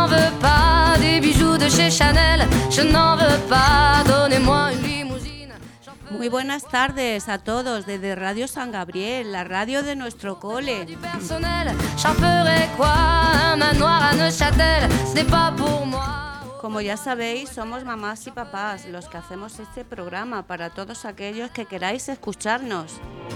n'en veux pas des bijoux de chez Chanel, je n'en veux pas, donnez-moi une limousine. Muy buenas tardes a todos desde Radio San Gabriel, la radio de nuestro cole. Du personnel, j'en ferai quoi? Un manoir à Neuchâtel, ce n'est pas pour moi. Como ya sabéis, somos mamás y papás los que hacemos este programa para todos aquellos que queráis escucharnos.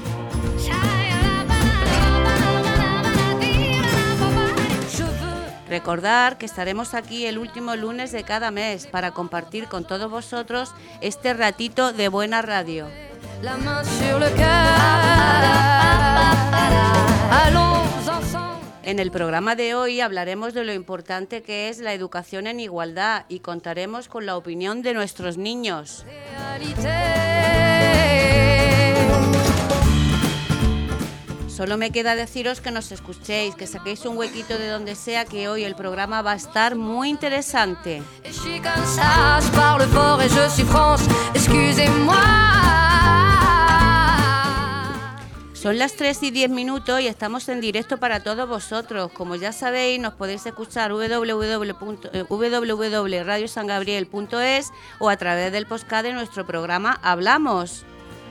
Recordar que estaremos aquí el último lunes de cada mes para compartir con todos vosotros este ratito de buena radio. La main sur le cœur, allons ensemble. En el programa de hoy hablaremos de lo importante que es la educación en igualdad y contaremos con la opinión de nuestros niños. Solo me queda deciros que nos escuchéis, que saquéis un huequito de donde sea, que hoy el programa va a estar muy interesante. Son las 3:10 y estamos en directo para todos vosotros. Como ya sabéis, nos podéis escuchar www.radiosangabriel.es o a través del podcast de nuestro programa Hablamos.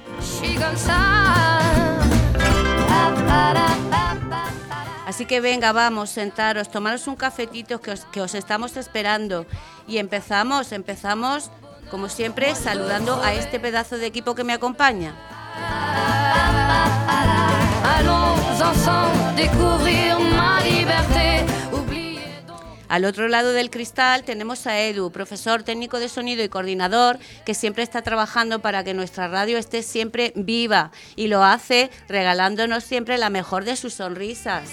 Así que venga, vamos, sentaros, tomaros un cafetito que os estamos esperando. Y empezamos, como siempre, saludando a este pedazo de equipo que me acompaña. Al otro lado del cristal tenemos a Edu, profesor técnico de sonido y coordinador, que siempre está trabajando para que nuestra radio esté siempre viva y lo hace regalándonos siempre la mejor de sus sonrisas.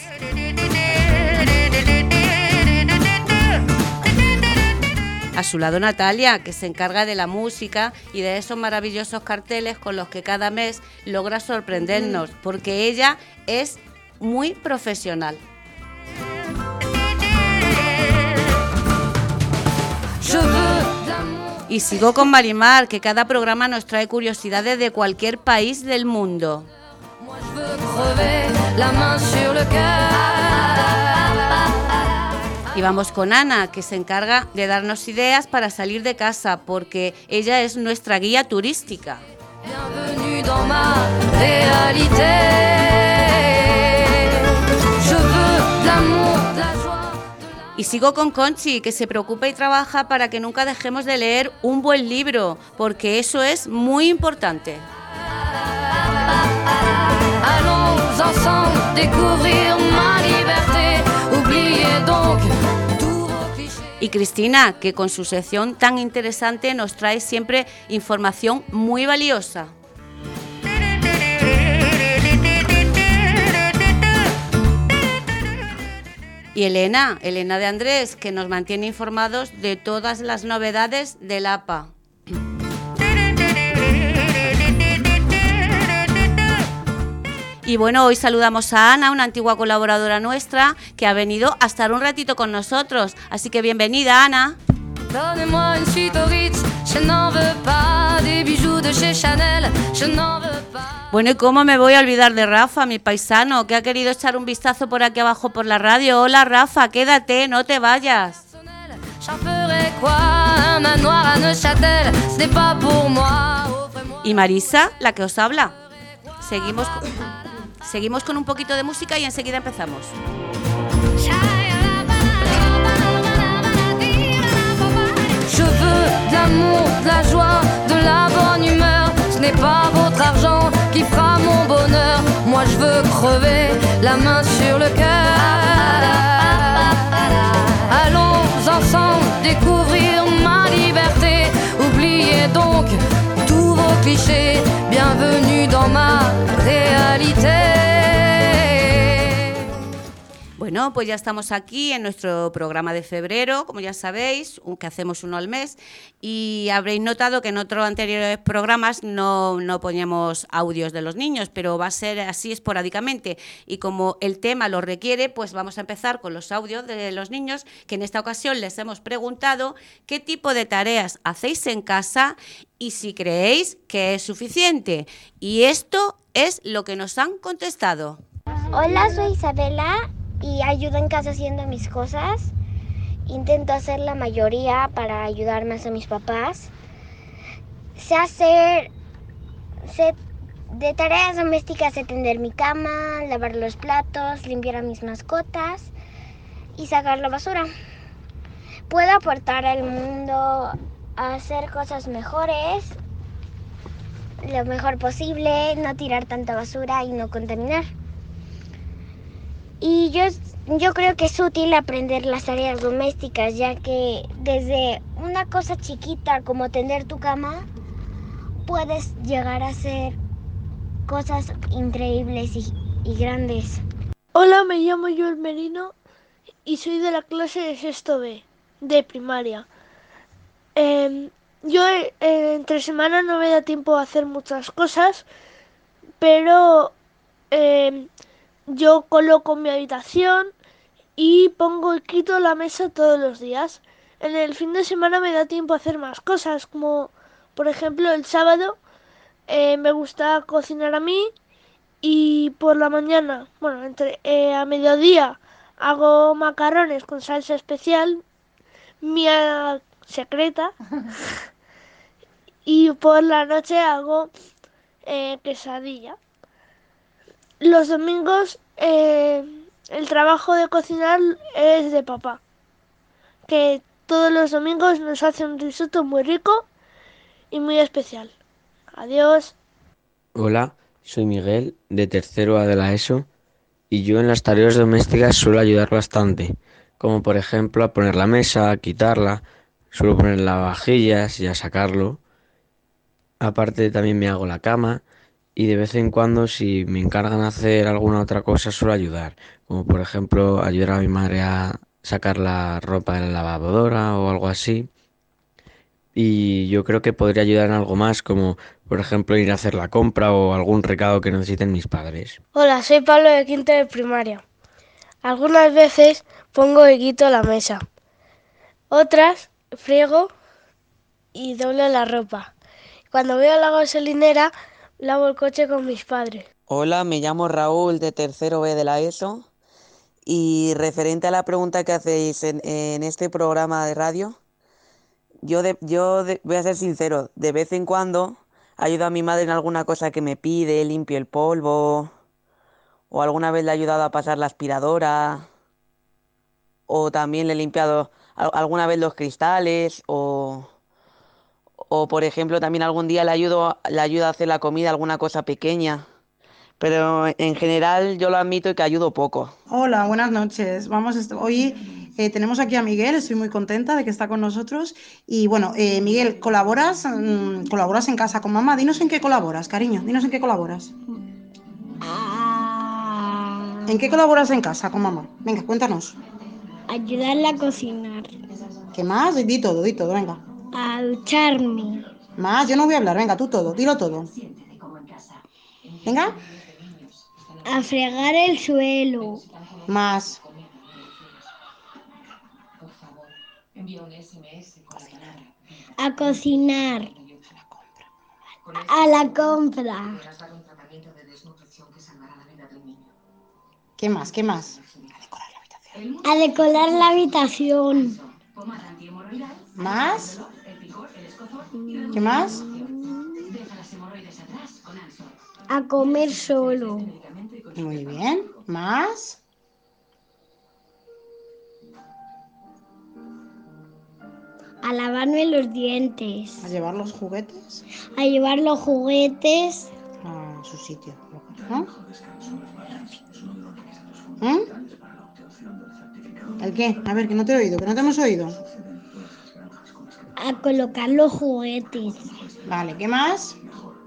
A su lado Natalia, que se encarga de la música y de esos maravillosos carteles con los que cada mes logra sorprendernos, porque ella es muy profesional. Y sigo con Marimar, que cada programa nos trae curiosidades de cualquier país del mundo. Y vamos con Ana, que se encarga de darnos ideas para salir de casa, porque ella es nuestra guía turística. Bienvenue dans ma réalité. Je veux de l'amour, de la joie. Y sigo con Conchi, que se preocupa y trabaja para que nunca dejemos de leer un buen libro, porque eso es muy importante. Allons ensemble découvrir ma liberté. Oubliez donc tous vos clichés. Y Cristina, que con su sección tan interesante nos trae siempre información muy valiosa. Y Elena de Andrés, que nos mantiene informados de todas las novedades del APA. Y bueno, hoy saludamos a Ana, una antigua colaboradora nuestra, que ha venido a estar un ratito con nosotros. Así que bienvenida, Ana. Donnez-moi une suite au Ritz, je n'en veux pas des bijoux de chez Chanel, je n'en veux pas. Bueno, ¿y cómo me voy a olvidar de Rafa, mi paisano, que ha querido echar un vistazo por aquí abajo por la radio? Hola, Rafa, quédate, no te vayas. J'en ferai quoi? Un manoir à Neuchâtel, ce n'est pas pour moi. Y Marisa, la que os habla. Seguimos con un poquito de música y enseguida empezamos. Je veux de l'amour, de la joie, de la bonne humeur. Ce n'est pas votre argent qui fera mon bonheur. Moi je veux crever la main sur le cœur. Allons ensemble découvrir ma liberté. Oubliez donc tous vos clichés. Bienvenue dans ma réalité. Bueno, pues ya estamos aquí en nuestro programa de febrero, como ya sabéis, que hacemos uno al mes, y habréis notado que en otros anteriores programas no poníamos audios de los niños, pero va a ser así esporádicamente, y como el tema lo requiere, pues vamos a empezar con los audios de los niños, que en esta ocasión les hemos preguntado qué tipo de tareas hacéis en casa y si creéis que es suficiente. Y esto es lo que nos han contestado. Hola, soy Isabela y ayudo en casa haciendo mis cosas. intento hacer la mayoría para ayudar más a mis papás. Sé de tareas domésticas, sé tender mi cama, lavar los platos, limpiar a mis mascotas y sacar la basura. Puedo aportar al mundo a hacer cosas mejores, lo mejor posible, no tirar tanta basura y no contaminar. Y yo creo que es útil aprender las tareas domésticas, ya que desde una cosa chiquita como tender tu cama, puedes llegar a hacer cosas increíbles y grandes. Hola, me llamo Joel Merino y soy de la clase de sexto B, de primaria. Yo entre semana no me da tiempo a hacer muchas cosas, pero yo coloco mi habitación y pongo y quito la mesa todos los días. En el fin de semana me da tiempo a hacer más cosas, como por ejemplo el sábado me gusta cocinar a mí y por la mañana, bueno, a mediodía hago macarrones con salsa especial, mía secreta, y por la noche hago quesadilla. Los domingos el trabajo de cocinar es de papá, que todos los domingos nos hace un risotto muy rico y muy especial. Adiós. Hola, soy Miguel, de tercero A de la ESO, y yo en las tareas domésticas suelo ayudar bastante, como por ejemplo a poner la mesa, a quitarla, suelo poner lavavajillas y a sacarlo. Aparte también me hago la cama y de vez en cuando si me encargan hacer alguna otra cosa suelo ayudar, como por ejemplo ayudar a mi madre a sacar la ropa de la lavadora o algo así. Y yo creo que podría ayudar en algo más, como por ejemplo ir a hacer la compra o algún recado que necesiten mis padres. Hola, soy Pablo de quinto de primaria. Algunas veces pongo y quito la mesa. Otras friego y doblo la ropa. Cuando voy a la gasolinera, lavo el coche con mis padres. Hola, me llamo Raúl de tercero B de la ESO y referente a la pregunta que hacéis en este programa de radio, voy a ser sincero, de vez en cuando ayudo a mi madre en alguna cosa que me pide, limpio el polvo o alguna vez le he ayudado a pasar la aspiradora o también le he limpiado alguna vez los cristales o por ejemplo también algún día le ayudo a hacer la comida, alguna cosa pequeña. Pero en general yo lo admito que ayudo poco. Hola, buenas noches. Hoy tenemos aquí a Miguel, estoy muy contenta de que está con nosotros. Y bueno, Miguel, ¿colaboras en casa con mamá? Dinos en qué colaboras, cariño, dinos en qué colaboras. ¿En qué colaboras en casa con mamá? Venga, cuéntanos. Ayudarla a cocinar, ¿Qué más? Di todo, venga. a ducharme, Más, yo no voy a hablar, venga, tú todo, dilo todo. Venga, a fregar el suelo, más. a cocinar, a la compra, ¿Qué más? ¿Qué más? a decorar la habitación, ¿Más? ¿Qué más? a comer solo, Muy bien. ¿Más? a lavarme los dientes, ¿A llevar los juguetes a llevar los juguetes, a su sitio? ¿No? ¿Mm? ¿El qué? A ver, que no te he oído, que no te hemos oído. a colocar los juguetes, Vale, ¿qué más?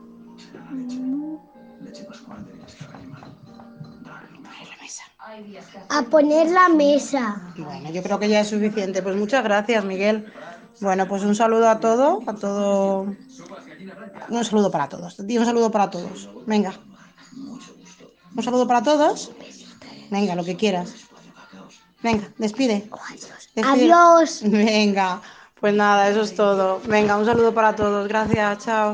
a poner la mesa. Bueno, yo creo que ya es suficiente. Pues muchas gracias, Miguel. Bueno, pues un saludo a todo. Un saludo para todos. Di un saludo para todos. Venga. Un saludo para todos. Venga, lo que quieras. Venga, despide. Adiós. Venga, pues nada, eso es todo. Venga, un saludo para todos. Gracias, chao.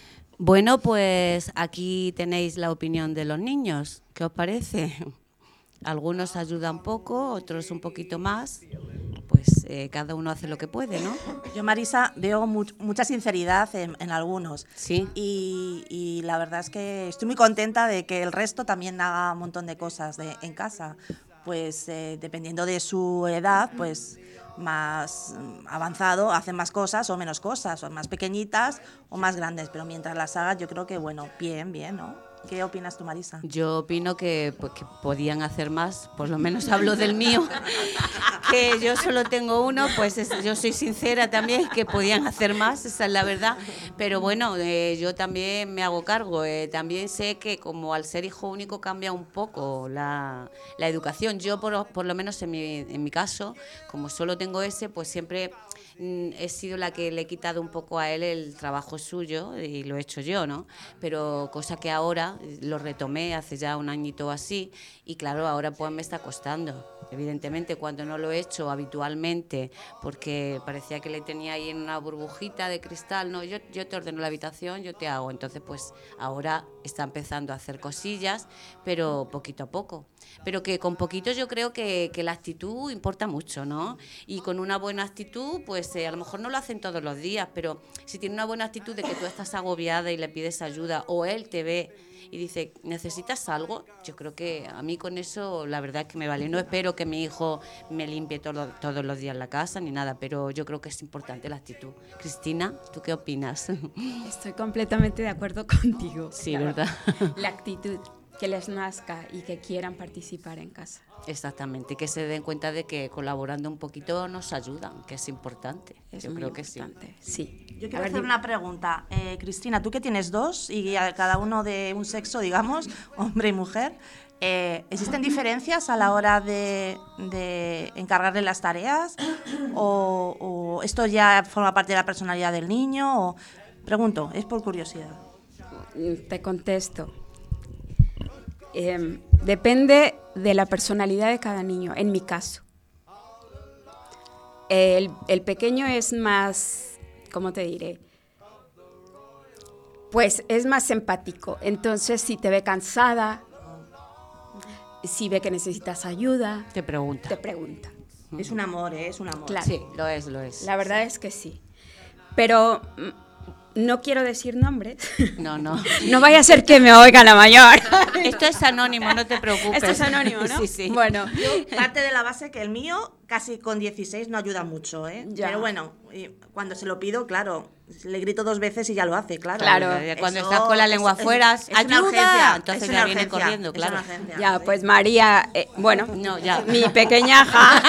Bueno, pues aquí tenéis la opinión de los niños. ¿Qué os parece? Algunos ayudan poco, otros un poquito más. Pues cada uno hace lo que puede, ¿no? Yo, Marisa, veo mucha sinceridad en algunos. Sí. Y la verdad es que estoy muy contenta de que el resto también haga un montón de cosas en casa. Pues dependiendo de su edad, pues más avanzado hacen más cosas o menos cosas, o más pequeñitas o más grandes. Pero mientras las hagas, yo creo que, bueno, bien, ¿no? ¿Qué opinas tú, Marisa? Yo opino que podían hacer más, por lo menos hablo del mío, que yo solo tengo uno, pues yo soy sincera también, que podían hacer más, esa es la verdad, pero bueno, yo también me hago cargo, también sé que como al ser hijo único cambia un poco la educación. Yo por lo menos en mi caso, como solo tengo ese, pues siempre he sido la que le he quitado un poco a él el trabajo suyo y lo he hecho yo, ¿no? Pero cosa que ahora lo retomé hace ya un añito así y claro, ahora pues me está costando. Evidentemente, cuando no lo he hecho habitualmente, porque parecía que le tenía ahí en una burbujita de cristal, no, yo te ordeno la habitación, yo te hago. Entonces, pues ahora está empezando a hacer cosillas, pero poquito a poco. Pero que con poquito yo creo que la actitud importa mucho, ¿no? Y con una buena actitud, pues a lo mejor no lo hacen todos los días, pero si tiene una buena actitud de que tú estás agobiada y le pides ayuda, o él te ve y dice, ¿necesitas algo? Yo creo que a mí con eso la verdad es que me vale. No espero que mi hijo me limpie todos los días la casa ni nada, pero yo creo que es importante la actitud. Cristina, ¿tú qué opinas? Estoy completamente de acuerdo contigo. Sí, ¿verdad? La actitud, que les nazca y que quieran participar en casa. Exactamente, que se den cuenta de que colaborando un poquito nos ayudan, que es importante. Yo creo que sí. Sí. Yo quiero hacer una pregunta. Cristina, tú que tienes dos y a cada uno de un sexo, digamos, hombre y mujer, ¿existen diferencias a la hora de encargarle las tareas? ¿O esto ya forma parte de la personalidad del niño? O, pregunto, es por curiosidad. Te contesto. Depende de la personalidad de cada niño, en mi caso. El pequeño es más, ¿cómo te diré? Pues es más empático. Entonces, si te ve cansada, si ve que necesitas ayuda, te pregunta. Es un amor, es un amor. Claro. Sí, lo es. La verdad es que sí. Pero no quiero decir nombres. No. No vaya a ser que me oiga la mayor. Esto es anónimo, no te preocupes. Esto es anónimo, ¿no? Sí. Bueno. Yo parte de la base que el mío casi con 16 no ayuda mucho, ¿eh? Ya. Pero bueno, cuando se lo pido, claro, le grito 2 veces y ya lo hace, claro. Cuando estás con la lengua afuera, ¡ayuda! Entonces ya viene corriendo, claro. Ya, pues María, No, ya. mi pequeñaja,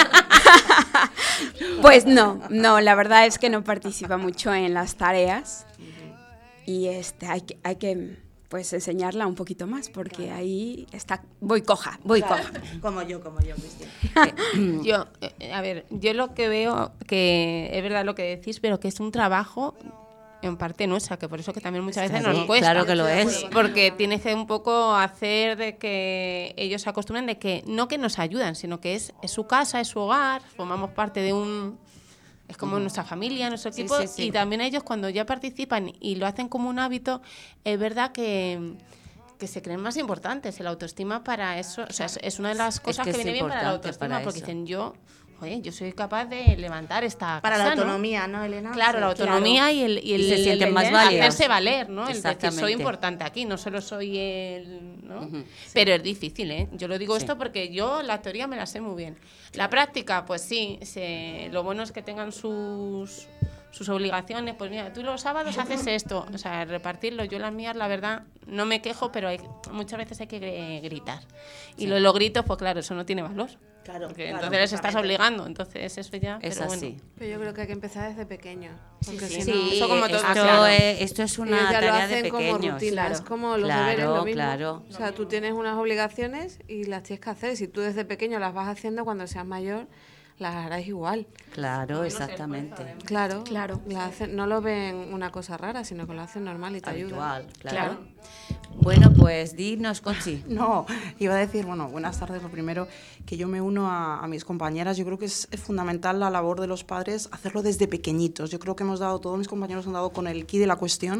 pues no, la verdad es que no participa mucho en las tareas y hay que pues enseñarla un poquito más porque ahí está, voy coja. Como yo, Cristina. Yo lo que veo, que es verdad lo que decís, pero que es un trabajo en parte nuestra, que por eso que también muchas veces nos cuesta. Claro que lo es. Porque tienes que un poco hacer de que ellos se acostumbren de que no que nos ayudan, sino que es su casa, es su hogar, formamos parte de un... Es como nuestra familia, nuestro equipo, sí. Y también ellos cuando ya participan y lo hacen como un hábito, es verdad que se creen más importantes. El autoestima para eso, o sea, es una de las cosas que viene bien para la autoestima, porque dicen yo soy capaz de levantar esta para casa, la autonomía, ¿no, Elena? Claro, sí, la autonomía y el se sienten más válidos. hacerse valer, ¿no? El decir, Exactamente. soy importante aquí, no solo soy el... ¿no? Sí. Pero es difícil, ¿eh? Yo lo digo esto porque yo la teoría me la sé muy bien. La práctica, pues sí, lo bueno es que tengan sus obligaciones. Pues mira, tú los sábados haces esto, o sea, repartirlo. Yo las mías, la verdad, no me quejo, pero muchas veces hay que gritar. Y lo de los gritos, pues claro, eso no tiene valor. Claro, entonces les estás obligando, entonces eso ya... Es pero así. bueno. Pero yo creo que hay que empezar desde pequeños. Porque Sí, si no, eso como todo. Esto es una ellos ya lo tarea hacen de como pequeños. rutina, es como los deberes, lo mismo. Claro. O sea, tú tienes unas obligaciones y las tienes que hacer. Si tú desde pequeño las vas haciendo, cuando seas mayor las harás igual. Claro, exactamente. Claro. No lo ven una cosa rara, sino que lo hacen normal y te ayuda. Claro. Bueno, pues dinos, Conchi. No, iba a decir, buenas tardes. Lo primero, que yo me uno a mis compañeras. Yo creo que es fundamental la labor de los padres hacerlo desde pequeñitos. Yo creo que todos mis compañeros han dado con el quid de la cuestión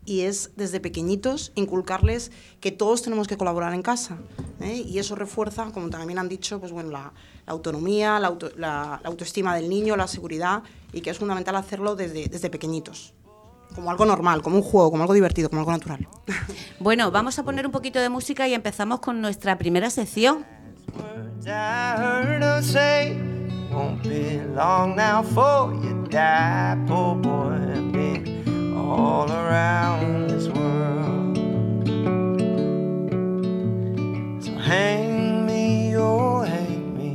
y es desde pequeñitos inculcarles que todos tenemos que colaborar en casa, ¿eh? Y eso refuerza, como también han dicho, pues bueno, la autonomía, la autoestima del niño, la seguridad, y que es fundamental hacerlo desde pequeñitos, como algo normal, como un juego, como algo divertido, como algo natural. Bueno, vamos a poner un poquito de música y empezamos con nuestra primera sección. Won't be long now for you die, poor boy, been all around this world. So hang me, oh hang me,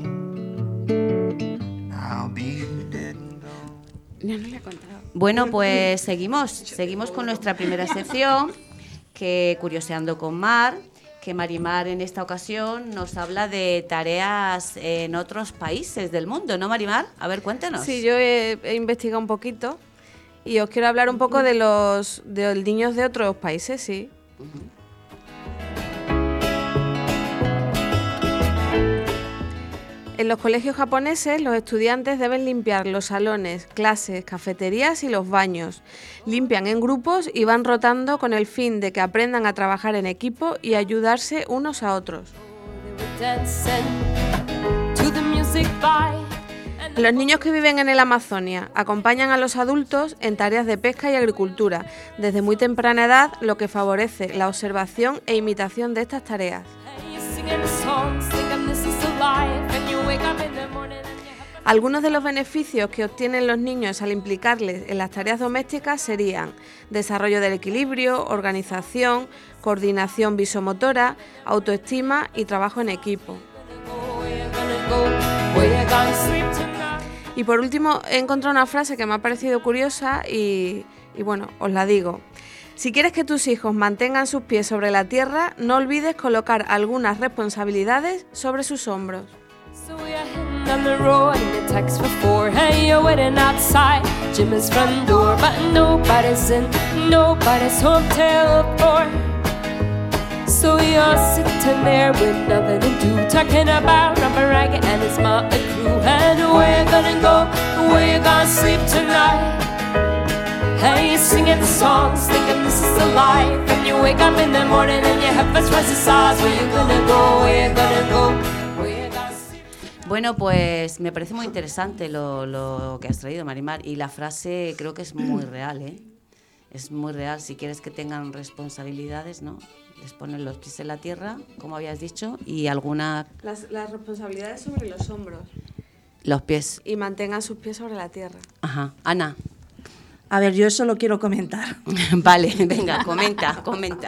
I'll be dead and gone. No le he contado. Bueno, pues seguimos con nuestra primera sección, que Curioseando con Mar, que Marimar en esta ocasión nos habla de tareas en otros países del mundo, ¿no, Marimar? A ver, cuéntanos. Sí, yo he investigado un poquito y os quiero hablar un poco de los niños de otros países, sí. En los colegios japoneses, los estudiantes deben limpiar los salones, clases, cafeterías y los baños. Limpian en grupos y van rotando con el fin de que aprendan a trabajar en equipo y ayudarse unos a otros. Los niños que viven en el Amazonia acompañan a los adultos en tareas de pesca y agricultura desde muy temprana edad, lo que favorece la observación e imitación de estas tareas. Algunos de los beneficios que obtienen los niños al implicarles en las tareas domésticas serían desarrollo del equilibrio, organización, coordinación visomotora, autoestima y trabajo en equipo. Y por último, he encontrado una frase que me ha parecido curiosa y bueno, os la digo. Si quieres que tus hijos mantengan sus pies sobre la tierra, no olvides colocar algunas responsabilidades sobre sus hombros. On the road and the text for 4. Hey, you're waiting outside Jimmy's front door, but nobody's in, nobody's home till 4. So you're sitting there with nothing to do, talking about Robert Ragged and his motley crew. And where you gonna go? Where you gonna sleep tonight? Hey, you're singing the songs, thinking this is the life. And you wake up in the morning and your head first rises sighs. Where you gonna go? Where you gonna go? Bueno, pues me parece muy interesante lo que has traído, Marimar, y la frase creo que es muy real, ¿eh? Es muy real. Si quieres que tengan responsabilidades, ¿no? Les ponen los pies en la tierra, como habías dicho, y alguna... Las responsabilidades sobre los hombros. Los pies. Y mantengan sus pies sobre la tierra. Ajá. Ana. A ver, yo eso lo quiero comentar. Vale, venga, comenta.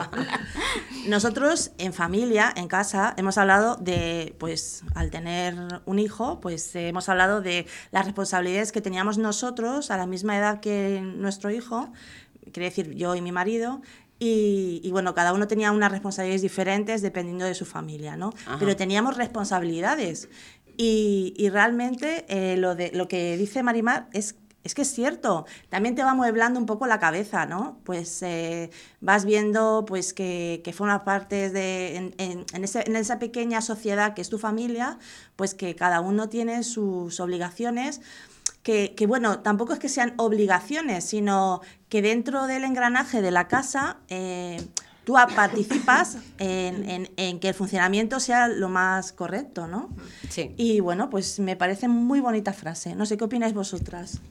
Nosotros en familia, en casa, hemos hablado de, pues al tener un hijo, pues hemos hablado de las responsabilidades que teníamos nosotros a la misma edad que nuestro hijo, quiere decir yo y mi marido, y bueno, cada uno tenía unas responsabilidades diferentes dependiendo de su familia, ¿no? Ajá. Pero teníamos responsabilidades y realmente lo que dice Marimar es que es cierto, también te va amueblando un poco la cabeza, ¿no? Pues vas viendo pues que formas parte en esa pequeña sociedad que es tu familia, pues que cada uno tiene sus obligaciones, que bueno, tampoco es que sean obligaciones, sino que dentro del engranaje de la casa tú participas en que el funcionamiento sea lo más correcto, ¿no? Sí. Y bueno, pues me parece muy bonita frase. No sé qué opináis vosotras.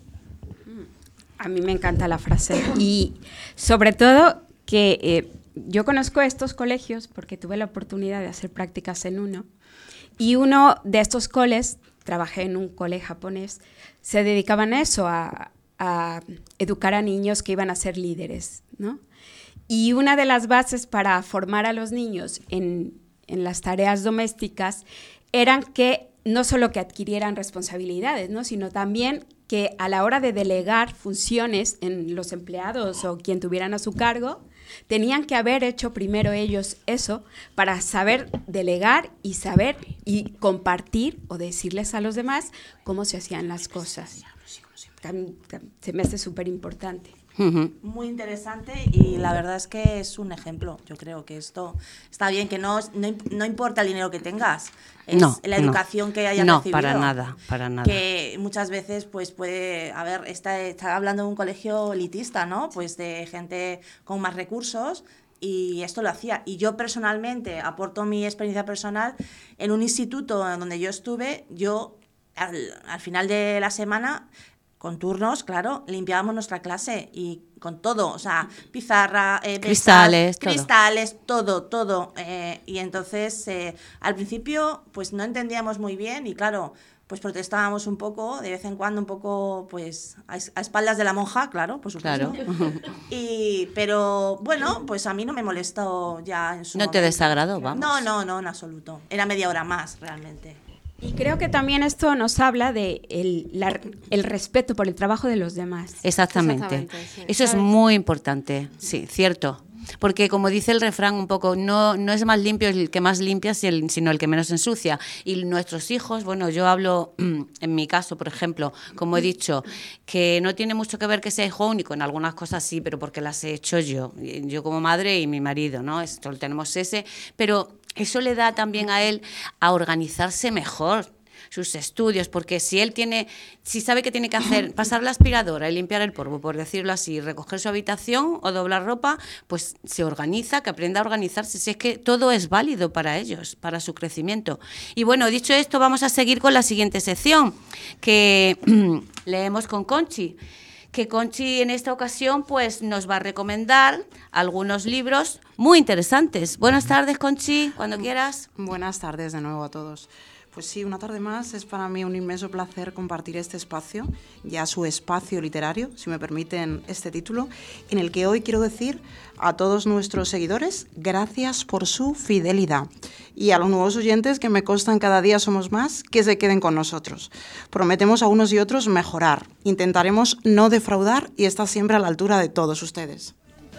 A mí me encanta la frase y sobre todo que yo conozco estos colegios porque tuve la oportunidad de hacer prácticas en uno y uno de estos coles, trabajé en un cole japonés, se dedicaban a eso, a educar a niños que iban a ser líderes, ¿no? Y una de las bases para formar a los niños en las tareas domésticas eran que no solo que adquirieran responsabilidades, ¿no? Sino también que a la hora de delegar funciones en los empleados o quien tuvieran a su cargo, tenían que haber hecho primero ellos eso para saber delegar y saber y compartir o decirles a los demás cómo se hacían las cosas. Se me hace súper importante. Muy interesante y la verdad es que es un ejemplo. Yo creo que esto está bien, que no importa el dinero que tengas, es la educación que hayas recibido. No, para nada. Que muchas veces pues puede, está hablando de un colegio elitista, ¿no? Pues de gente con más recursos. Y esto lo hacía. Y yo personalmente, aporto mi experiencia personal, en un instituto donde yo estuve, yo al final de la semana, con turnos, claro, limpiábamos nuestra clase y con todo, o sea, pizarra, cristales, todo. Y entonces, al principio, pues no entendíamos muy bien y claro, pues protestábamos un poco, de vez en cuando un poco, pues a espaldas de la monja, claro, por supuesto. Claro. Pero bueno, pues a mí no me molestó ya en su momento. ¿No te desagradó? Vamos. No, en absoluto. Era media hora más, realmente. Y creo que también esto nos habla de el respeto por el trabajo de los demás. Exactamente. Sí. Eso es muy importante, sí, cierto. Porque como dice el refrán un poco, no es más limpio el que más limpia, sino el que menos ensucia. Y nuestros hijos, bueno, yo hablo en mi caso, por ejemplo, como he dicho, que no tiene mucho que ver que sea hijo único, en algunas cosas sí, pero porque las he hecho yo como madre y mi marido, ¿no? Esto lo tenemos pero eso le da también a él a organizarse mejor sus estudios, porque si sabe que tiene que hacer, pasar la aspiradora y limpiar el polvo, por decirlo así, recoger su habitación o doblar ropa, pues se organiza, que aprenda a organizarse. Si es que todo es válido para ellos, para su crecimiento. Y bueno, dicho esto, vamos a seguir con la siguiente sección, que leemos con Conchi. Que Conchi en esta ocasión pues nos va a recomendar algunos libros muy interesantes. Buenas tardes, Conchi, cuando quieras. Buenas tardes de nuevo a todos. Pues sí, una tarde más es para mí un inmenso placer compartir este espacio, ya su espacio literario, si me permiten este título, en el que hoy quiero decir a todos nuestros seguidores, gracias por su fidelidad. Y a los nuevos oyentes, que me constan cada día somos más, que se queden con nosotros. Prometemos a unos y otros mejorar, intentaremos no defraudar y estar siempre a la altura de todos ustedes.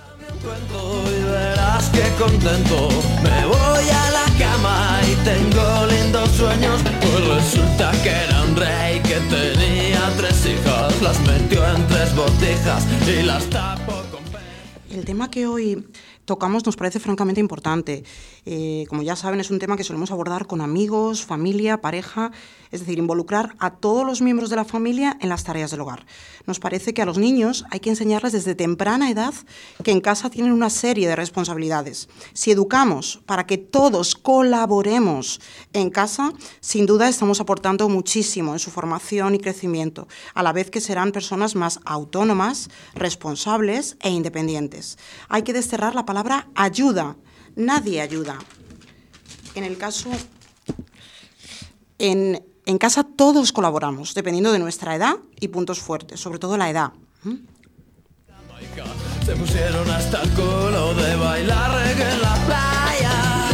Y verás que contento me voy a la cama y tengo lindos sueños. Pues resulta que era un rey que tenía 3 hijas, las metió en 3 botijas y las tapó con... El tema que hoy tocamos nos parece francamente importante. Como ya saben, es un tema que solemos abordar con amigos, familia, pareja, es decir, involucrar a todos los miembros de la familia en las tareas del hogar. Nos parece que a los niños hay que enseñarles desde temprana edad que en casa tienen una serie de responsabilidades. Si educamos para que todos colaboremos en casa, sin duda estamos aportando muchísimo en su formación y crecimiento, a la vez que serán personas más autónomas, responsables e independientes. Hay que desterrar la palabra ayuda. Nadie ayuda. En casa todos colaboramos, dependiendo de nuestra edad y puntos fuertes, sobre todo la edad. Se pusieron hasta el culo de bailar reggae en la playa.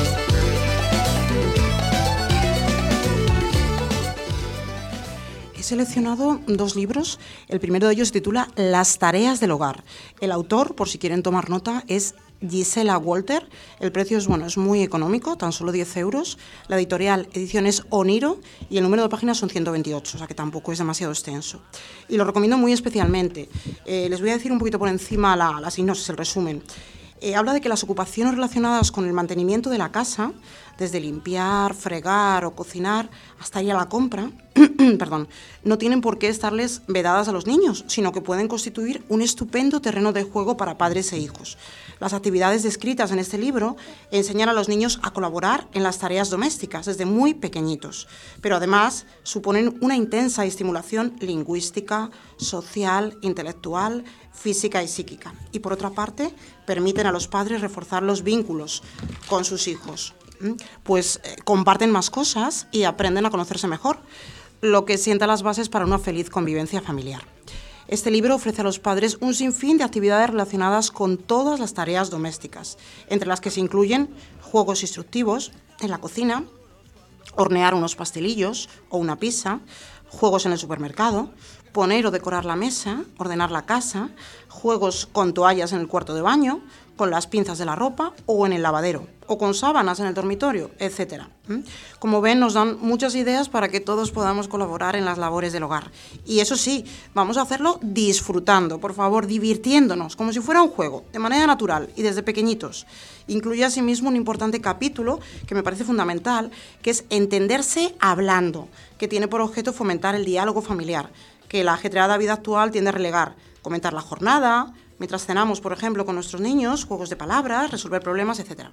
He seleccionado 2 libros. El primero de ellos se titula Las tareas del hogar. El autor, por si quieren tomar nota, es Gisela Walter. El precio es muy económico, tan solo 10 euros. La editorial Ediciones Oniro y el número de páginas son 128, o sea que tampoco es demasiado extenso. Y lo recomiendo muy especialmente. Les voy a decir un poquito por encima la sinopsis, el resumen. Habla de que las ocupaciones relacionadas con el mantenimiento de la casa, desde limpiar, fregar o cocinar hasta ir a la compra, no tienen por qué estarles vedadas a los niños, sino que pueden constituir un estupendo terreno de juego para padres e hijos. Las actividades descritas en este libro enseñan a los niños a colaborar en las tareas domésticas desde muy pequeñitos, pero además suponen una intensa estimulación lingüística, social, intelectual, física y psíquica. Y por otra parte, permiten a los padres reforzar los vínculos con sus hijos, pues comparten más cosas y aprenden a conocerse mejor, lo que sienta las bases para una feliz convivencia familiar. Este libro ofrece a los padres un sinfín de actividades relacionadas con todas las tareas domésticas, entre las que se incluyen juegos instructivos en la cocina, hornear unos pastelillos o una pizza, juegos en el supermercado, poner o decorar la mesa, ordenar la casa, juegos con toallas en el cuarto de baño, con las pinzas de la ropa o en el lavadero, o con sábanas en el dormitorio, etc. Como ven, nos dan muchas ideas para que todos podamos colaborar en las labores del hogar. Y eso sí, vamos a hacerlo disfrutando, por favor, divirtiéndonos, como si fuera un juego, de manera natural y desde pequeñitos. Incluye asimismo un importante capítulo que me parece fundamental, que es entenderse hablando, que tiene por objeto fomentar el diálogo familiar, que la ajetreada vida actual tiende a relegar, comentar la jornada, mientras cenamos, por ejemplo, con nuestros niños, juegos de palabras, resolver problemas, etc.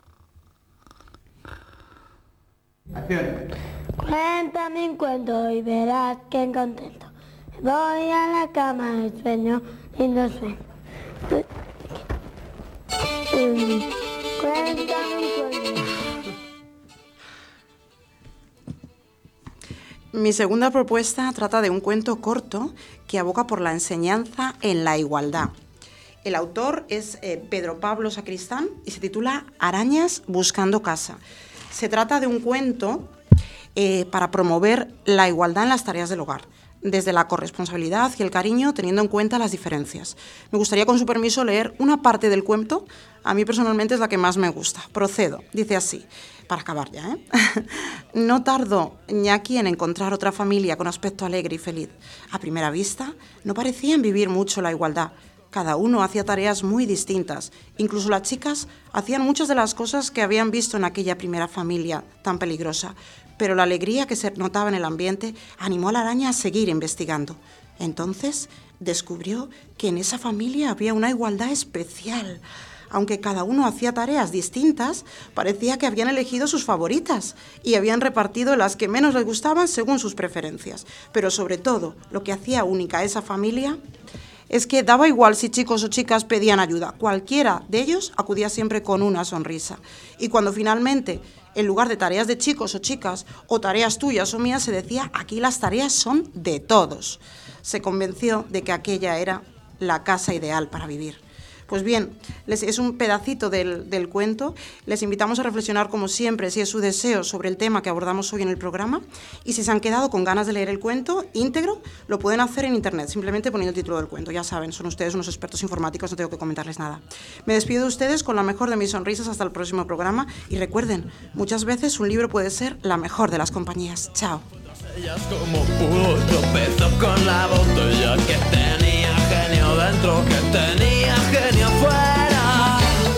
Cuéntame un cuento y verás qué contento. Voy a la cama y sueño lindo sueño. Cuéntame un cuento. Mi segunda propuesta trata de un cuento corto que aboga por la enseñanza en la igualdad. El autor es Pedro Pablo Sacristán y se titula Arañas buscando casa. Se trata de un cuento para promover la igualdad en las tareas del hogar, desde la corresponsabilidad y el cariño, teniendo en cuenta las diferencias. Me gustaría, con su permiso, leer una parte del cuento. A mí personalmente es la que más me gusta. Procedo. Dice así, para acabar ya, No tardó Ñaki en encontrar otra familia con aspecto alegre y feliz. A primera vista, no parecían vivir mucho la igualdad. Cada uno hacía tareas muy distintas. Incluso las chicas hacían muchas de las cosas que habían visto en aquella primera familia tan peligrosa. Pero la alegría que se notaba en el ambiente animó a la araña a seguir investigando. Entonces descubrió que en esa familia había una igualdad especial. Aunque cada uno hacía tareas distintas, parecía que habían elegido sus favoritas y habían repartido las que menos les gustaban según sus preferencias. Pero sobre todo, lo que hacía única a esa familia es que daba igual si chicos o chicas pedían ayuda. Cualquiera de ellos acudía siempre con una sonrisa. Y cuando finalmente, en lugar de tareas de chicos o chicas, o tareas tuyas o mías, se decía, aquí las tareas son de todos, se convenció de que aquella era la casa ideal para vivir. Pues bien, es un pedacito del cuento. Les invitamos a reflexionar, como siempre, si es su deseo, sobre el tema que abordamos hoy en el programa. Y si se han quedado con ganas de leer el cuento íntegro, lo pueden hacer en internet, simplemente poniendo el título del cuento. Ya saben, son ustedes unos expertos informáticos, no tengo que comentarles nada. Me despido de ustedes con la mejor de mis sonrisas hasta el próximo programa. Y recuerden, muchas veces un libro puede ser la mejor de las compañías. Chao. Ellas como pudo tropezó con la botella que tenía genio dentro, que tenía genio fuera.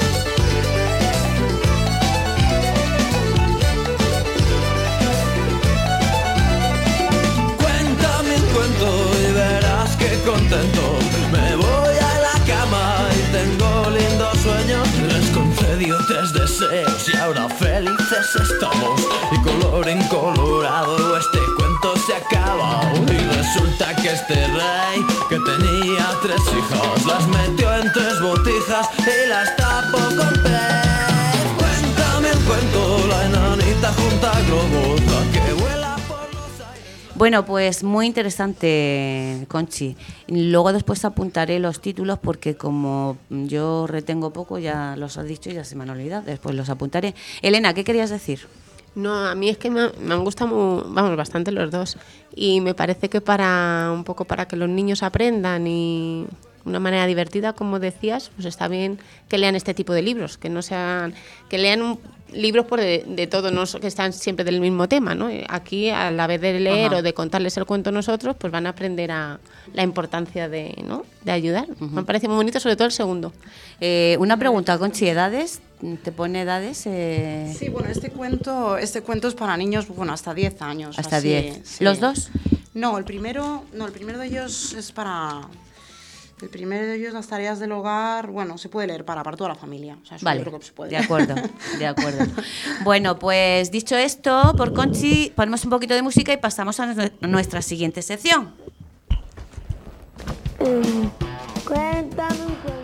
Cuéntame un cuento y verás que contento. Me voy a la cama y tengo lindos sueños. Les concedió 3 deseos y ahora felices estamos. Y colorín colorado este cuento se acaba. Y resulta que este rey que tenía 3 hijas las metió en 3 botijas y las tapó con pez. Cuéntame un cuento, la enanita junta globos, la que vuela por los aires. Bueno, pues muy interesante, Conchi. Luego después apuntaré los títulos porque como yo retengo poco, ya los has dicho y ya se me han olvidado. Después los apuntaré. Elena, ¿qué querías decir? No, a mí es que me han gustado bastante los dos y me parece que un poco para que los niños aprendan y de una manera divertida, como decías, pues está bien que lean este tipo de libros, que lean libros de todo, no que están siempre del mismo tema, ¿no? Aquí, a la vez de leer o de contarles el cuento nosotros, pues van a aprender la importancia de ayudar. Me parece muy bonito, sobre todo el segundo. Una pregunta, Conchi, ¿edades? ¿Te pone edades? Sí, bueno, este cuento es para niños, hasta 10 años. Hasta así, 10. Sí. ¿Los dos? No, el primero de ellos es para... El primero de ellos, las tareas del hogar, se puede leer para toda la familia. O sea, es un libro que se puede leer. De acuerdo. Bueno, pues dicho esto, por Conchi, ponemos un poquito de música y pasamos a nuestra siguiente sección. Cuéntame un cuento.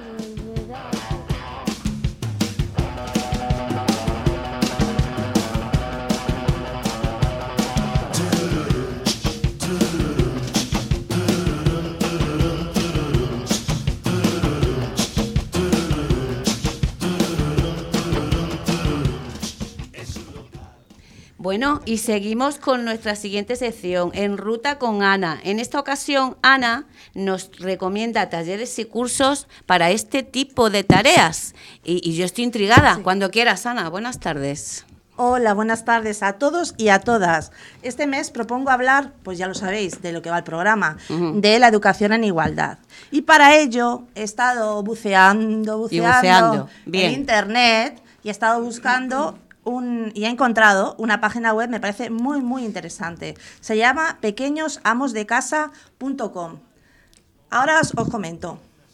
Bueno, y seguimos con nuestra siguiente sección, En Ruta con Ana. En esta ocasión, Ana nos recomienda talleres y cursos para este tipo de tareas. Y yo estoy intrigada. Sí. Cuando quieras, Ana. Buenas tardes. Hola, buenas tardes a todos y a todas. Este mes propongo hablar, pues ya lo sabéis, de lo que va el programa, de la educación en igualdad. Y para ello he estado buceando en Internet y he estado buscando y he encontrado una página web, me parece muy, muy interesante. Se llama pequeñosamosdecasa.com. Ahora os comento.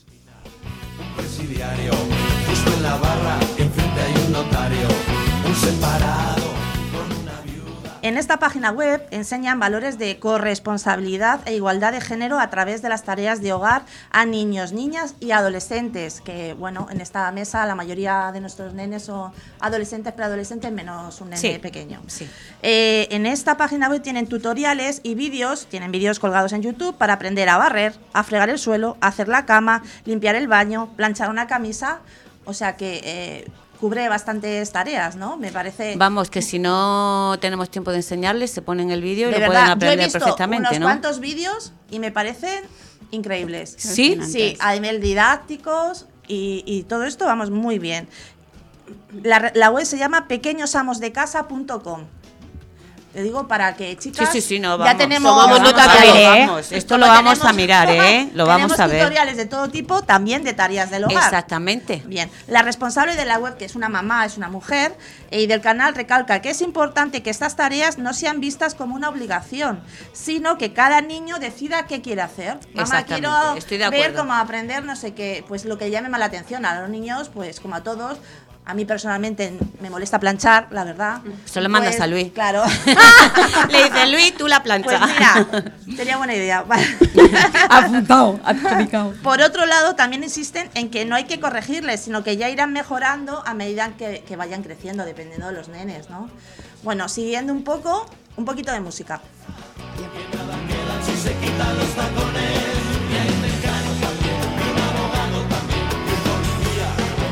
Un presidiario, justo en la barra, enfrente hay un notario, un separado con una viuda. En esta página web enseñan valores de corresponsabilidad e igualdad de género a través de las tareas de hogar a niños, niñas y adolescentes, que bueno, en esta mesa la mayoría de nuestros nenes son adolescentes, preadolescentes, menos un nene pequeño. Sí. En esta página web tienen tutoriales y vídeos, tienen vídeos colgados en YouTube para aprender a barrer, a fregar el suelo, a hacer la cama, limpiar el baño, planchar una camisa, o sea que cubre bastantes tareas, ¿no? Me parece... Vamos, que si no tenemos tiempo de enseñarles, se ponen el vídeo y lo pueden aprender perfectamente, ¿no? Yo he visto unos cuantos vídeos y me parecen increíbles. ¿Sí? Sí, a nivel didácticos y todo esto, vamos, muy bien. La web se llama pequeñosamosdecasa.com. Te digo para que, chicas, ya tenemos esto lo vamos a mirar, lo vamos a ver. Tenemos tutoriales de todo tipo, también de tareas del hogar. Exactamente. Bien, la responsable de la web, que es una mamá, es una mujer, y del canal recalca que es importante que estas tareas no sean vistas como una obligación, sino que cada niño decida qué quiere hacer. Mamá, quiero ver cómo aprender, no sé qué, pues lo que llame más la atención a los niños, pues como a todos. A mí personalmente me molesta planchar, la verdad. Eso le mandas a Luis. Claro. Le dice, Luis, tú la planchas. Pues mira, sería buena idea. Apuntado. Por otro lado, también insisten en que no hay que corregirles, sino que ya irán mejorando a medida que vayan creciendo, dependiendo de los nenes, ¿no? Bueno, siguiendo un poquito de música. Si se quitan los tacones, y hay mecánico también, un abogado también, un policía.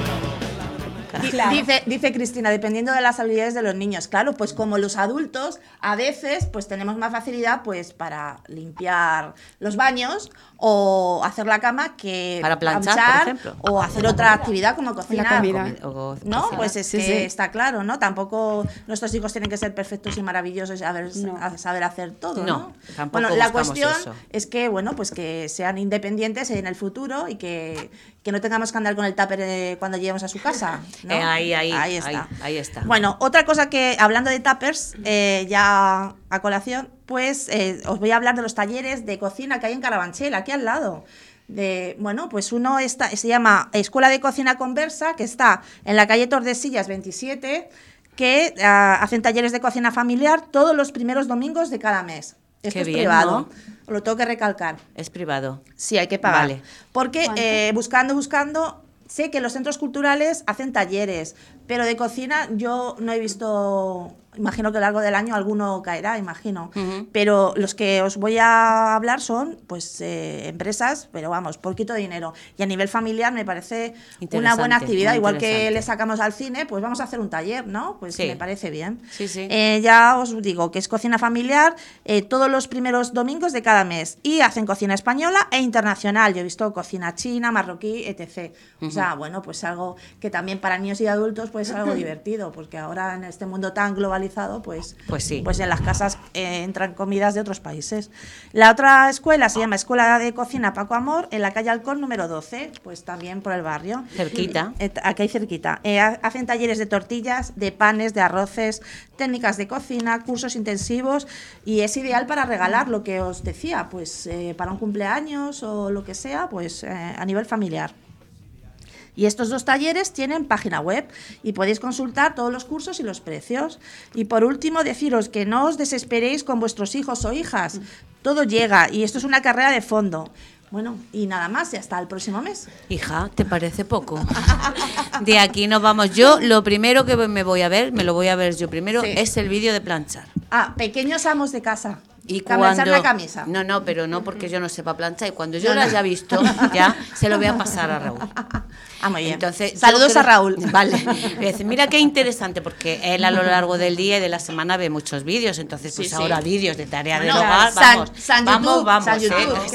Claro. Dice Cristina, dependiendo de las habilidades de los niños. Claro, pues como los adultos, a veces pues tenemos más facilidad pues para limpiar los baños o hacer la cama que para planchar, por ejemplo, o hacer otra actividad como cocinar. O ¿no? Pues es que está claro, ¿no? Tampoco nuestros hijos tienen que ser perfectos y maravillosos y saber hacer todo, ¿no? Tampoco bueno, la cuestión es que, bueno, pues que sean independientes en el futuro y que no tengamos que andar con el tupper cuando lleguemos a su casa, ¿no? Ahí está. Bueno, otra cosa que, hablando de tuppers, ya a colación, pues os voy a hablar de los talleres de cocina que hay en Carabanchel, aquí al lado. Bueno, pues uno se llama Escuela de Cocina Conversa, que está en la calle Tordesillas 27, que hacen talleres de cocina familiar todos los primeros domingos de cada mes. Esto es privado, ¿no? Lo tengo que recalcar. Es privado. Sí, hay que pagar. Vale. Porque buscando, sé que los centros culturales hacen talleres, pero de cocina yo no he visto. Imagino que a lo largo del año alguno caerá, imagino. Pero los que os voy a hablar son pues empresas, pero vamos, poquito dinero. Y a nivel familiar me parece una buena actividad. Igual que le sacamos al cine, pues vamos a hacer un taller, ¿no? Pues me parece bien. Sí. Ya os digo que es cocina familiar todos los primeros domingos de cada mes. Y hacen cocina española e internacional. Yo he visto cocina china, marroquí, etc. O sea, bueno, pues algo que también para niños y adultos pues es algo divertido, porque ahora en este mundo tan globalizado, pues en las casas entran comidas de otros países. La otra escuela se llama Escuela de Cocina Paco Amor, en la calle Alcón número 12, pues también por el barrio. Cerquita. Aquí cerquita. Hacen talleres de tortillas, de panes, de arroces, técnicas de cocina, cursos intensivos, y es ideal para regalar, lo que os decía, pues para un cumpleaños o lo que sea, pues a nivel familiar. Y estos dos talleres tienen página web y podéis consultar todos los cursos y los precios. Y por último, deciros que no os desesperéis con vuestros hijos o hijas. Todo llega y esto es una carrera de fondo. Bueno, y nada más, y hasta el próximo mes. Hija, ¿te parece poco? De aquí nos vamos. Yo lo primero que me lo voy a ver yo primero, es el vídeo de planchar. Pequeños amos de casa. Y planchar la camisa. No, pero no porque yo no sepa planchar. Y cuando yo la haya visto, ya se lo voy a pasar a Raúl. Muy bien. Entonces, saludos a Raúl. Vale. Dice, mira qué interesante, porque él a lo largo del día y de la semana ve muchos vídeos. Entonces, pues ahora vídeos de tarea del hogar. Vamos. San YouTube.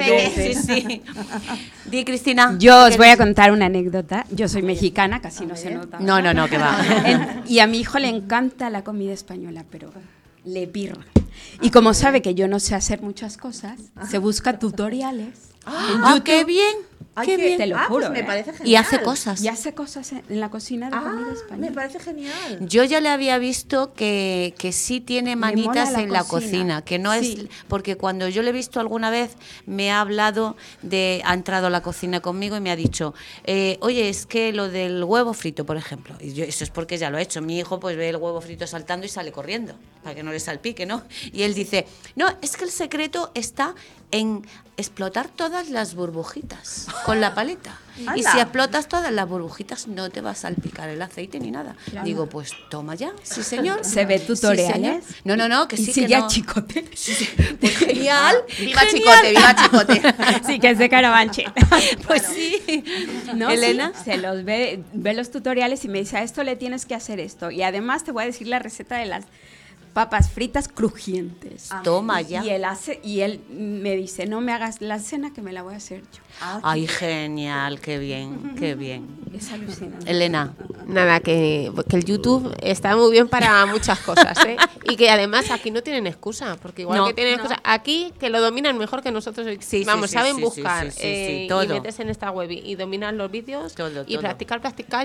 Sí. Di, Cristina. Yo os voy a contar una anécdota. Yo soy mexicana, casi no se nota. No, que va. Y a mi hijo le encanta la comida española, pero le pirra. Y como sabe que yo no sé hacer muchas cosas, se busca tutoriales en YouTube. ¡Qué bien! ¡Qué bien! Te lo juro. Pues me parece genial. Y hace cosas. Y hace cosas en la cocina de comida española. Me parece genial. Yo ya le había visto que sí tiene manitas en la cocina, que no es... Porque cuando yo le he visto alguna vez, me ha hablado ha entrado a la cocina conmigo y me ha dicho, oye, es que lo del huevo frito, por ejemplo, y eso es porque ya lo ha hecho. Mi hijo pues ve el huevo frito saltando y sale corriendo, para que no le salpique, ¿no? Y él dice, no, es que el secreto está en explotar todas las burbujitas con la paleta. Anda. Y si explotas todas las burbujitas no te va a salpicar el aceite ni nada. Claro. Digo, pues toma ya, sí señor. ¿Se ve tutoriales? Sí, no, que sí, ¿Y que a no. Chicote? Sí. Pues genial. ¡Viva Chicote! Sí, que es de Carabanchel. Pues sí. ¿No? Elena. Sí, se los ve los tutoriales y me dice, a esto le tienes que hacer esto. Y además te voy a decir la receta de las papas fritas crujientes. Toma ya. Y él me dice, no me hagas la cena que me la voy a hacer yo. Ay, genial, qué bien, qué bien. Es alucinante. Elena. Nada, que el YouTube está muy bien para muchas cosas, ¿eh? Y que además aquí no tienen excusa, porque igual que tienen excusa, aquí que lo dominan mejor que nosotros. Saben buscar todo. y meterse en esta web y dominan los vídeos todo. practicar.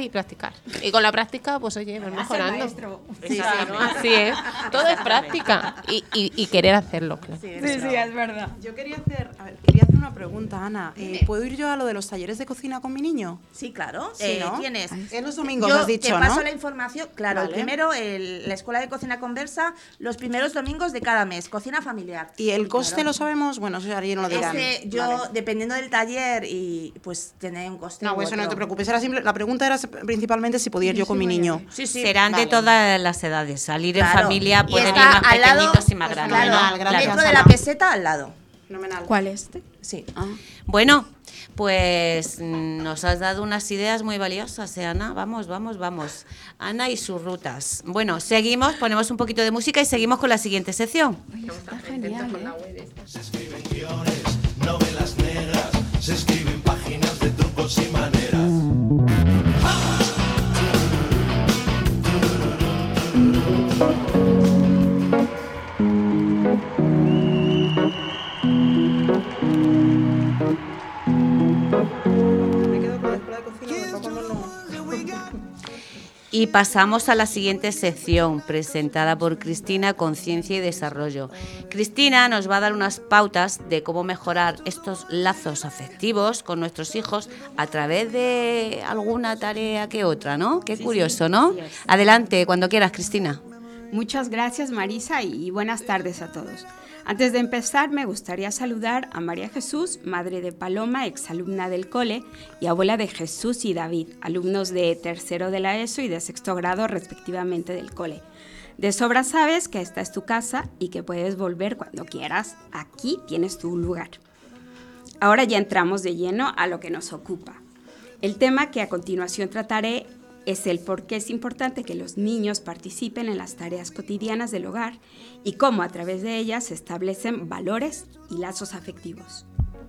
Y con la práctica, pues oye, vas mejorando. Así es. Todo es práctica y querer hacerlo, claro. Sí, es verdad. Yo quería hacer una pregunta, Ana. ¿Puedo ir yo a lo de los talleres de cocina con mi niño? Sí, claro. Sí, ¿no? Tienes. Es los domingos, Yo has dicho, te paso ¿no? la información. Claro, Vale. el primero, la Escuela de Cocina Conversa, los primeros domingos de cada mes, cocina familiar. ¿Y el coste Claro. lo sabemos? Bueno, eso ya no lo dirán. Vale. Dependiendo del taller, y pues tiene un coste. No, eso no te preocupes. La pregunta era principalmente si podía ir yo con mi niño. Sí. Serán de todas las edades. Salir en Claro. familia Y pueden ir está más al lado, pequeñitos y más pues, grandes. claro, Gracias, dentro de Ana. la peseta al lado. Fenomenal. ¿Cuál es este? Sí. Bueno, pues nos has dado unas ideas muy valiosas, Ana. Vamos. Ana y sus rutas. Bueno, seguimos, ponemos un poquito de música y seguimos con la siguiente sección. Está genial, Se escriben guiones, novelas negras, se escriben páginas de trucos y maneras. Y pasamos a la siguiente sección, presentada por Cristina, Conciencia y Desarrollo. Cristina nos va a dar unas pautas de cómo mejorar estos lazos afectivos con nuestros hijos a través de alguna tarea que otra, ¿no? Qué curioso, ¿no? Adelante, cuando quieras, Cristina. Muchas gracias, Marisa, y buenas tardes a todos. Antes de empezar, me gustaría saludar a María Jesús, madre de Paloma, exalumna del cole, y abuela de Jesús y David, alumnos de tercero de la ESO y de sexto grado respectivamente del cole. De sobra sabes que esta es tu casa y que puedes volver cuando quieras. Aquí tienes tu lugar. Ahora ya entramos de lleno a lo que nos ocupa. El tema que a continuación trataré es el por qué es importante que los niños participen en las tareas cotidianas del hogar y cómo a través de ellas se establecen valores y lazos afectivos.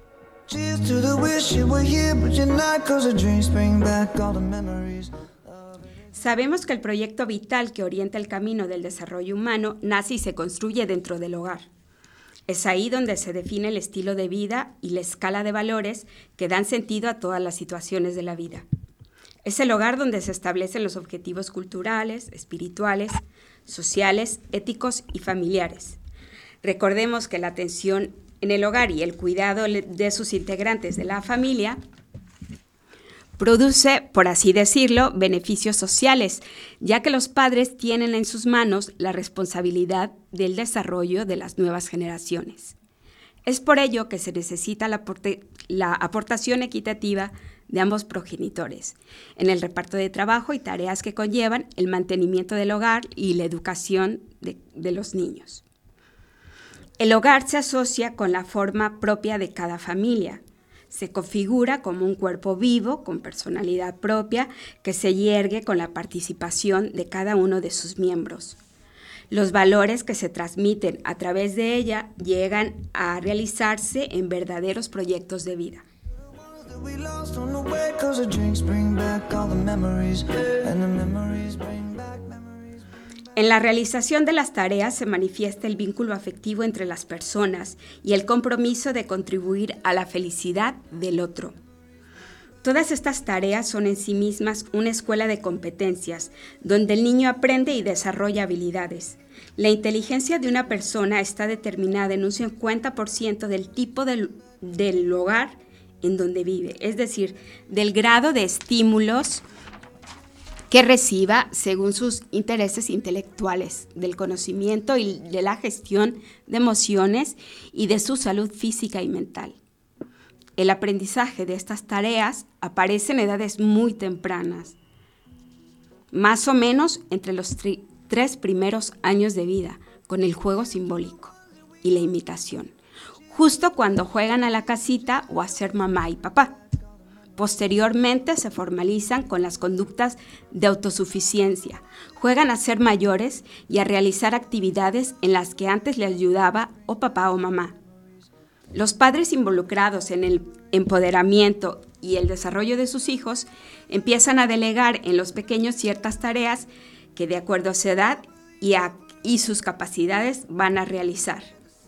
Sabemos que el proyecto vital que orienta el camino del desarrollo humano nace y se construye dentro del hogar. Es ahí donde se define el estilo de vida y la escala de valores que dan sentido a todas las situaciones de la vida. Es el hogar donde se establecen los objetivos culturales, espirituales, sociales, éticos y familiares. Recordemos que la atención en el hogar y el cuidado de sus integrantes de la familia produce, por así decirlo, beneficios sociales, ya que los padres tienen en sus manos la responsabilidad del desarrollo de las nuevas generaciones. Es por ello que se necesita la aportación equitativa de ambos progenitores, en el reparto de trabajo y tareas que conllevan el mantenimiento del hogar y la educación de los niños. El hogar se asocia con la forma propia de cada familia. Se configura como un cuerpo vivo, con personalidad propia, que se yergue con la participación de cada uno de sus miembros. Los valores que se transmiten a través de ella llegan a realizarse en verdaderos proyectos de vida. En la realización de las tareas se manifiesta el vínculo afectivo entre las personas y el compromiso de contribuir a la felicidad del otro. Todas estas tareas son en sí mismas una escuela de competencias, donde el niño aprende y desarrolla habilidades. La inteligencia de una persona está determinada en un 50% del tipo del hogar en donde vive, es decir, del grado de estímulos que reciba según sus intereses intelectuales, del conocimiento y de la gestión de emociones y de su salud física y mental. El aprendizaje de estas tareas aparece en edades muy tempranas, más o menos entre los 3 primeros años de vida, con el juego simbólico y la imitación, justo cuando juegan a la casita o a ser mamá y papá. Posteriormente se formalizan con las conductas de autosuficiencia, juegan a ser mayores y a realizar actividades en las que antes le ayudaba o papá o mamá. Los padres involucrados en el empoderamiento y el desarrollo de sus hijos empiezan a delegar en los pequeños ciertas tareas que de acuerdo a su edad y sus capacidades van a realizar.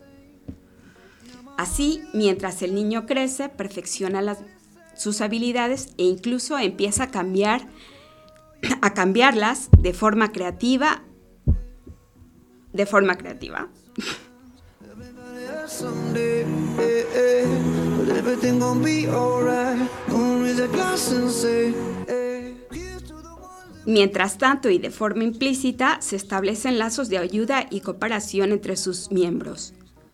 Así, mientras el niño crece, perfecciona sus habilidades e incluso empieza a cambiarlas de forma creativa. Mientras tanto, y de forma implícita, se establecen lazos de ayuda y cooperación entre sus miembros.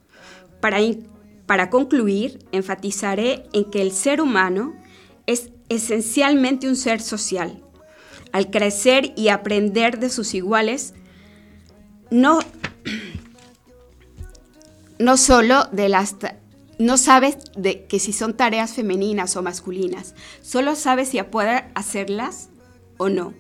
Para concluir, enfatizaré en que el ser humano es esencialmente un ser social. Al crecer y aprender de sus iguales, no sabes de que si son tareas femeninas o masculinas, solo sabes si puede hacerlas o no,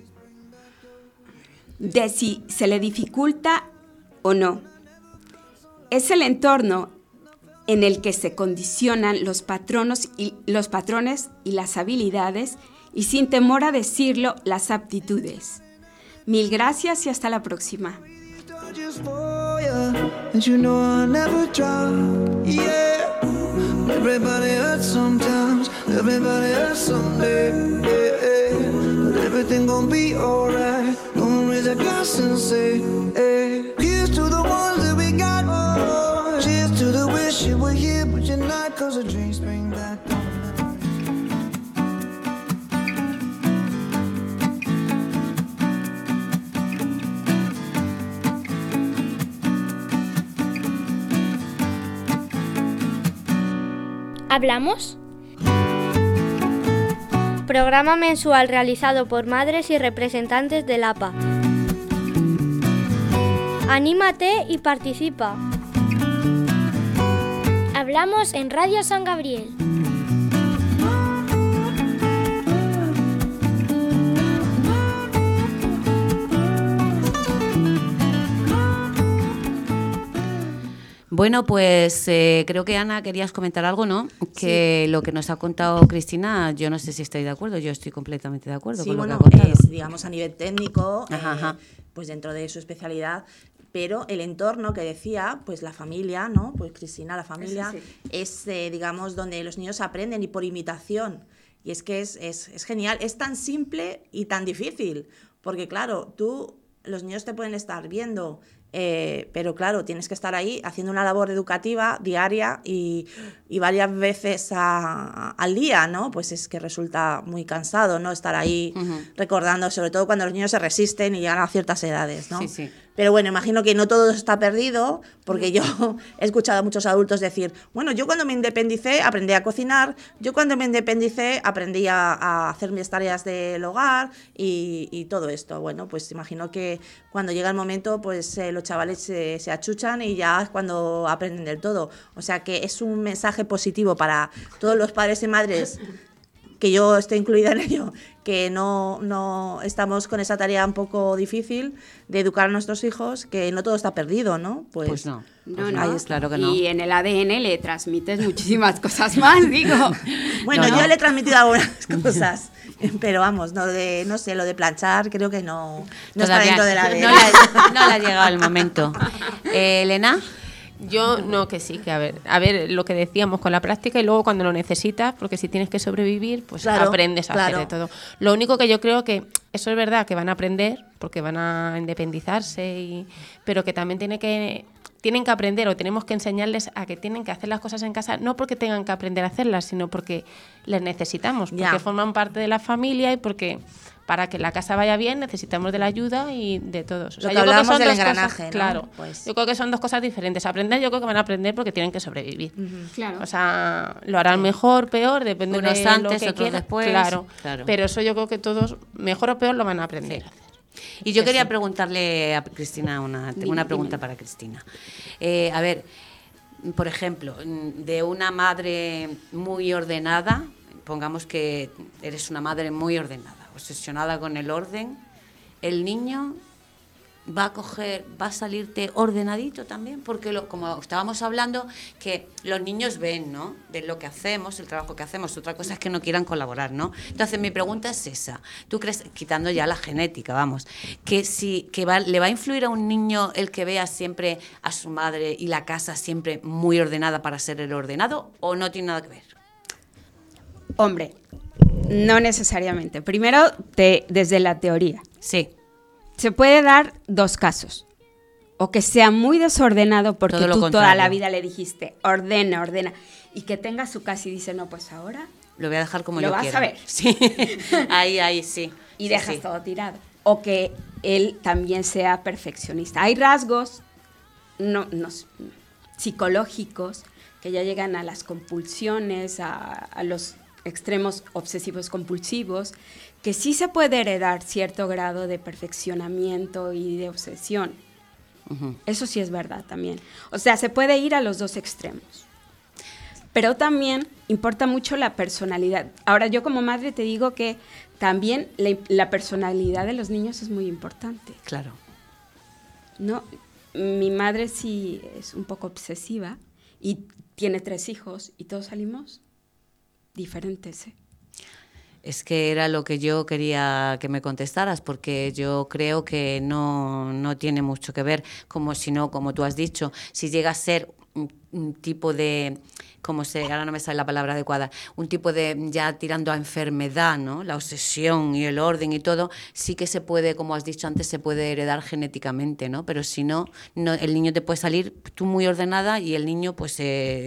de si se le dificulta o no. Es el entorno en el que se condicionan los patrones y las habilidades y, sin temor a decirlo, las aptitudes. Mil gracias y hasta la próxima. ¿Hablamos? Programa mensual realizado por madres y representantes del APA. Anímate y participa. Hablamos en Radio San Gabriel. Bueno, pues creo que Ana querías comentar algo, ¿no? Que sí. Lo que nos ha contado Cristina, yo no sé si estoy de acuerdo, yo estoy completamente de acuerdo con lo que ha contado. Es, digamos, a nivel técnico, pues dentro de su especialidad, pero el entorno que decía, pues la familia, ¿no? Pues Cristina, la familia, es, digamos, donde los niños aprenden y por imitación. Y es que es genial, es tan simple y tan difícil, porque claro, los niños te pueden estar viendo, pero claro, tienes que estar ahí haciendo una labor educativa diaria y varias veces al día, ¿no? Pues es que resulta muy cansado, ¿no? Estar ahí recordando, sobre todo cuando los niños se resisten y llegan a ciertas edades, ¿no? Pero bueno, imagino que no todo está perdido, porque yo he escuchado a muchos adultos decir, bueno, yo cuando me independicé aprendí a cocinar, yo cuando me independicé aprendí a hacer mis tareas del hogar y todo esto. Bueno, pues imagino que cuando llega el momento, pues los chavales se achuchan y ya es cuando aprenden del todo. O sea que es un mensaje positivo para todos los padres y madres, que yo estoy incluida en ello, que no estamos con esa tarea un poco difícil de educar a nuestros hijos, que no todo está perdido, ¿no? Pues no. No, es claro que no. Y en el ADN le transmites muchísimas cosas más, digo. Bueno, yo le he transmitido algunas cosas, pero vamos, no sé, lo de planchar creo que no está dentro del ADN. No le ha llegado el momento. Elena. Yo no, que sí, que a ver lo que decíamos con la práctica y luego cuando lo necesitas, porque si tienes que sobrevivir, pues claro, aprendes a hacer de todo. Lo único que yo creo que eso es verdad, que van a aprender, porque van a independizarse, pero que también tienen que aprender, o tenemos que enseñarles a que tienen que hacer las cosas en casa, no porque tengan que aprender a hacerlas, sino porque les necesitamos, porque forman parte de la familia y porque para que la casa vaya bien necesitamos de la ayuda y de todos. O sea, lo que hablábamos del engranaje, cosas, ¿no? Claro, pues. Yo creo que son dos cosas diferentes. Aprender, yo creo que van a aprender porque tienen que sobrevivir. Claro. O sea, lo harán mejor, peor, depende unos de antes, lo que otros quieran. después. Claro. Pero eso yo creo que todos, mejor o peor, lo van a aprender a hacer. Y yo quería preguntarle a Cristina tengo una pregunta para Cristina. A ver, por ejemplo, de una madre muy ordenada, pongamos que eres una madre muy ordenada, obsesionada con el orden, el niño va a salirte ordenadito también, porque como estábamos hablando, que los niños ven, ¿no? Ven lo que hacemos, el trabajo que hacemos, otra cosa es que no quieran colaborar, ¿no? Entonces mi pregunta es esa, ¿tú crees, quitando ya la genética, vamos, que le va a influir a un niño el que vea siempre a su madre y la casa siempre muy ordenada para ser el ordenado, o no tiene nada que ver? Hombre, no necesariamente. Primero, desde la teoría. Sí. Se puede dar dos casos. O que sea muy desordenado porque tú toda la vida le dijiste, ordena, y que tenga su casa y dice, no, pues ahora lo voy a dejar como yo quiero. Lo vas a ver. Sí. ahí, sí. Y dejas todo tirado. O que él también sea perfeccionista. Hay rasgos psicológicos que ya llegan a las compulsiones, a los extremos obsesivos compulsivos, que sí se puede heredar cierto grado de perfeccionamiento y de obsesión. Eso sí es verdad también. O sea, se puede ir a los dos extremos. Pero también importa mucho la personalidad. Ahora, yo como madre te digo que también la personalidad de los niños es muy importante. Claro. No, mi madre sí es un poco obsesiva y tiene 3 hijos y todos salimos diferentes, ¿eh? Es que era lo que yo quería que me contestaras, porque yo creo que no tiene mucho que ver, como tú has dicho, si llega a ser un tipo de, ahora no me sale la palabra adecuada, un tipo de, ya tirando a enfermedad, ¿no? La obsesión y el orden y todo, sí que se puede, como has dicho antes, se puede heredar genéticamente, ¿no? Pero si no, el niño te puede salir tú muy ordenada y el niño pues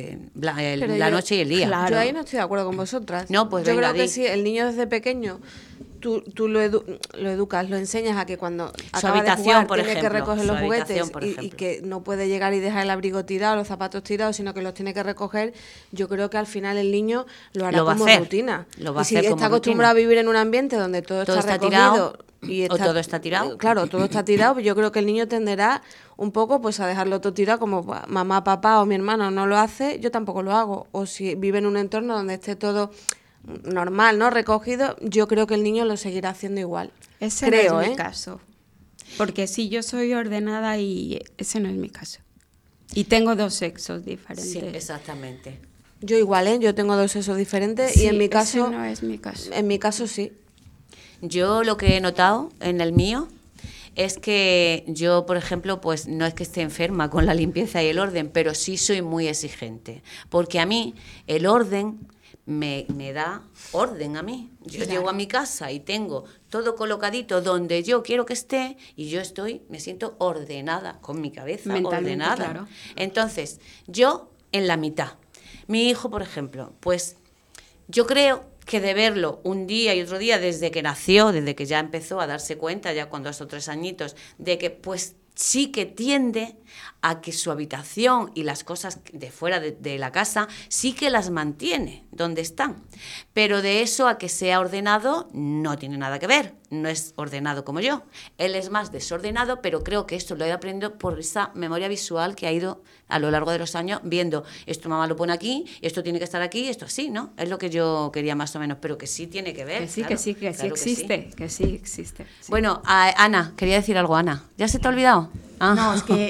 la noche y el día. Claro. Yo ahí no estoy de acuerdo con vosotras. No, pues yo venga, creo que sí, el niño desde pequeño tú lo educas, lo enseñas a que cuando acaba de jugar tiene que recoger los juguetes y que no puede llegar y dejar el abrigo tirado, los zapatos tirados, sino que los tiene que recoger. Yo creo que al final el niño lo hará como rutina. Y si está acostumbrado a vivir en un ambiente donde todo está recogido tirado, o todo está tirado. Claro, todo está tirado. Yo creo que el niño tenderá un poco pues a dejarlo todo tirado, como mamá, papá o mi hermano no lo hace, yo tampoco lo hago. O si vive en un entorno donde esté todo normal, ¿no? Recogido, yo creo que el niño lo seguirá haciendo igual. Ese creo, no es mi caso. Porque sí, yo soy ordenada y ese no es mi caso. Y tengo 2 sexos diferentes. Sí, exactamente. Yo igual, yo tengo 2 sexos diferentes sí, y en mi caso ese no es mi caso. En mi caso sí. Yo lo que he notado en el mío es que yo, por ejemplo, pues no es que esté enferma con la limpieza y el orden, pero sí soy muy exigente, porque a mí el orden me da orden a mí. Yo llego a mi casa y tengo todo colocadito donde yo quiero que esté y me siento ordenada, con mi cabeza ordenada. Claro. Entonces, yo en la mitad. Mi hijo, por ejemplo, pues yo creo que de verlo un día y otro día desde que nació, desde que ya empezó a darse cuenta, ya con 2 o 3 añitos, de que pues sí que tiende a que su habitación y las cosas de fuera de la casa sí que las mantiene donde están. Pero de eso a que sea ordenado no tiene nada que ver. No es ordenado como yo. Él es más desordenado, pero creo que esto lo he aprendido por esa memoria visual que ha ido a lo largo de los años viendo esto mamá lo pone aquí, esto tiene que estar aquí, esto así, ¿no? Es lo que yo quería más o menos, pero que sí tiene que ver. Que sí, claro, que sí, que claro sí existe, que sí existe. Sí. Bueno, Ana, quería decir algo, Ana. ¿Ya se te ha olvidado? Ah. No, es que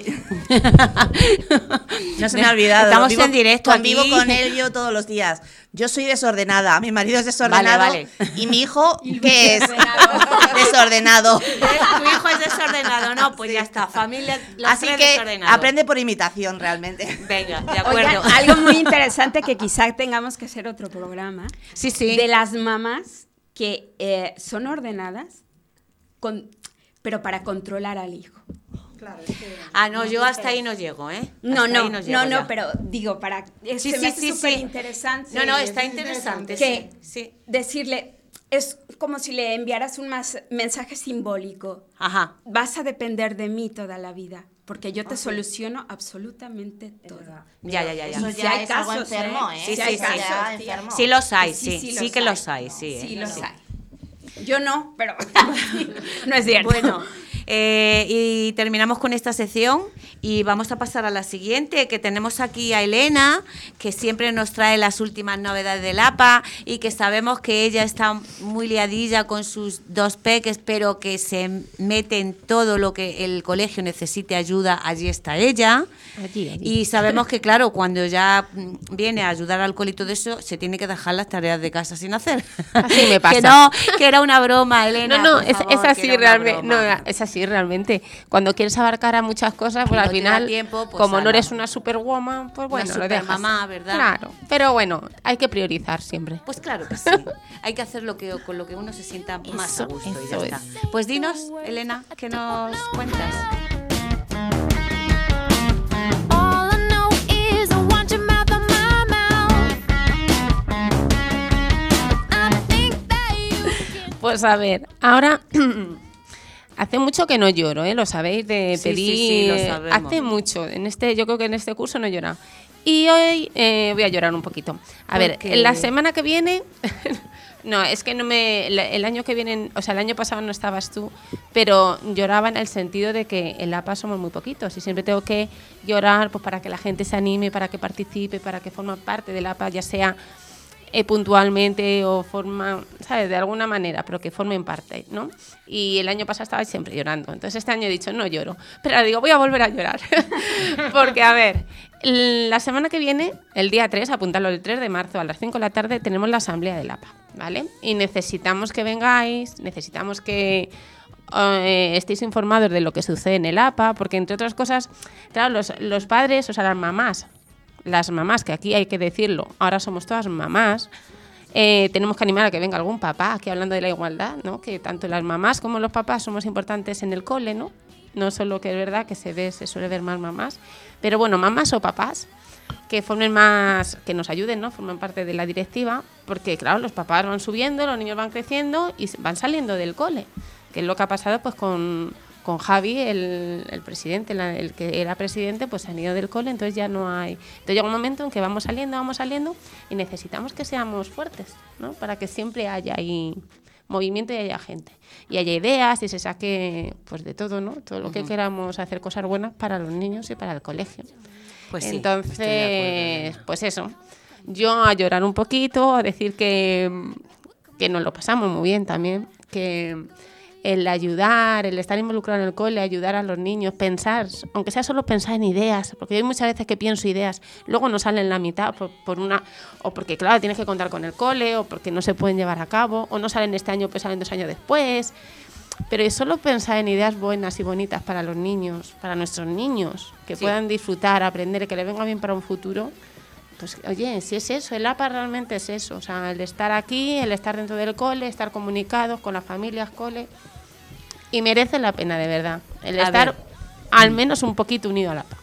no se me ha olvidado. Estamos en directo aquí. Convivo con él yo todos los días. Yo soy desordenada, mi marido es desordenado, vale. Y mi hijo, ¿qué es? Desordenado. Tu hijo es desordenado, no, pues ya está, familia, los así tres que desordenados. aprende por imitación realmente. Venga, de acuerdo. Oigan, algo muy interesante que quizá tengamos que hacer otro programa. Sí, sí. De las mamás que son ordenadas, pero para controlar al hijo. Claro, no, yo hasta ahí no llego, ¿eh? No, llego, pero digo, para... Sí, se me hace sí, súper sí. interesante. No, está interesante, que sí. decirle, es como si le enviaras un mensaje simbólico. Ajá. Vas a depender de mí toda la vida, porque yo te soluciono absolutamente todo. Ya. Eso Si ya hay es algo casos, enfermo, ¿eh? Sí, Si hay sí, casos, sí. tía. Sí los hay, Sí que los hay, sí. Sí los hay. Yo no, pero no es cierto. Bueno, y terminamos con esta sección y vamos a pasar a la siguiente, que tenemos aquí a Elena, que siempre nos trae las últimas novedades del APA y que sabemos que ella está muy liadilla con sus 2 peques, pero que se mete en todo lo que el colegio necesite ayuda, allí está ella. Allí. Y sabemos que, claro, cuando ya viene a ayudar al cole y todo eso, se tiene que dejar las tareas de casa sin hacer. Así me pasa. que era una broma, Elena. No, por es favor, así que era una realmente. broma. No, es así realmente. Cuando quieres abarcar a muchas cosas, pues Y al no te final, da tiempo, pues, como no ala. eres una superwoman, pues bueno, Una lo dejas. supermamá, ¿verdad? Claro, pero bueno, hay que priorizar siempre. Pues claro que sí. Hay que hacer con lo que uno se sienta más a gusto y ya eso está. Pues dinos, Elena, ¿qué nos cuentas? Pues a ver, ahora hace mucho que no lloro, ¿eh? Lo sabéis, de Sí, pedir. sí, lo sabemos. Hace mucho. Yo creo que en este curso no he llorado. Y hoy voy a llorar un poquito. A ver, qué? la semana que viene. No, es que el año que viene, o sea, el año pasado no estabas tú, pero lloraba en el sentido de que en la APA somos muy poquitos y siempre tengo que llorar pues para que la gente se anime, para que participe, para que forme parte de la APA, ya sea puntualmente o forma, ¿sabes? De alguna manera, pero que formen parte, ¿no? Y el año pasado estaba siempre llorando. Entonces este año he dicho, no lloro. Pero ahora digo, voy a volver a llorar. Porque, a ver, la semana que viene, el día 3, apuntadlo, el 3 de marzo a las 5 de la tarde, tenemos la asamblea del APA, ¿vale? Y necesitamos que vengáis, necesitamos que estéis informados de lo que sucede en el APA, porque entre otras cosas, claro, los padres, o sea, las mamás, que aquí hay que decirlo, ahora somos todas mamás, tenemos que animar a que venga algún papá, aquí hablando de la igualdad, ¿no? Que tanto las mamás como los papás somos importantes en el cole, ¿no? No solo que es verdad que se suele ver más mamás, pero bueno, mamás o papás que formen más, que nos ayuden, ¿no? Formen parte de la directiva, porque claro, los papás van subiendo, los niños van creciendo y van saliendo del cole, que es lo que ha pasado pues con Javi, el presidente, el que era presidente, pues se han ido del cole, entonces ya no hay. Entonces llega un momento en que vamos saliendo y necesitamos que seamos fuertes, ¿no? Para que siempre haya ahí movimiento y haya gente. Y haya ideas y se saque pues de todo, ¿no? Todo lo que queramos hacer cosas buenas para los niños y para el colegio. Pues sí, entonces, estoy de acuerdo, pues eso. Yo a llorar un poquito, a decir que nos lo pasamos muy bien también, que el ayudar, el estar involucrado en el cole, ayudar a los niños, pensar, aunque sea solo pensar en ideas, porque hay muchas veces que pienso ideas, luego no salen la mitad o porque claro, tienes que contar con el cole, o porque no se pueden llevar a cabo, o no salen este año, pues salen 2 años después. Pero es solo pensar en ideas buenas y bonitas para los niños, para nuestros niños, que puedan disfrutar, aprender, que les venga bien para un futuro. Pues oye, si es eso, el APA realmente es eso, o sea, el estar aquí, el estar dentro del cole, estar comunicados con las familias, cole, y merece la pena de verdad, el estar al menos un poquito unido al APA.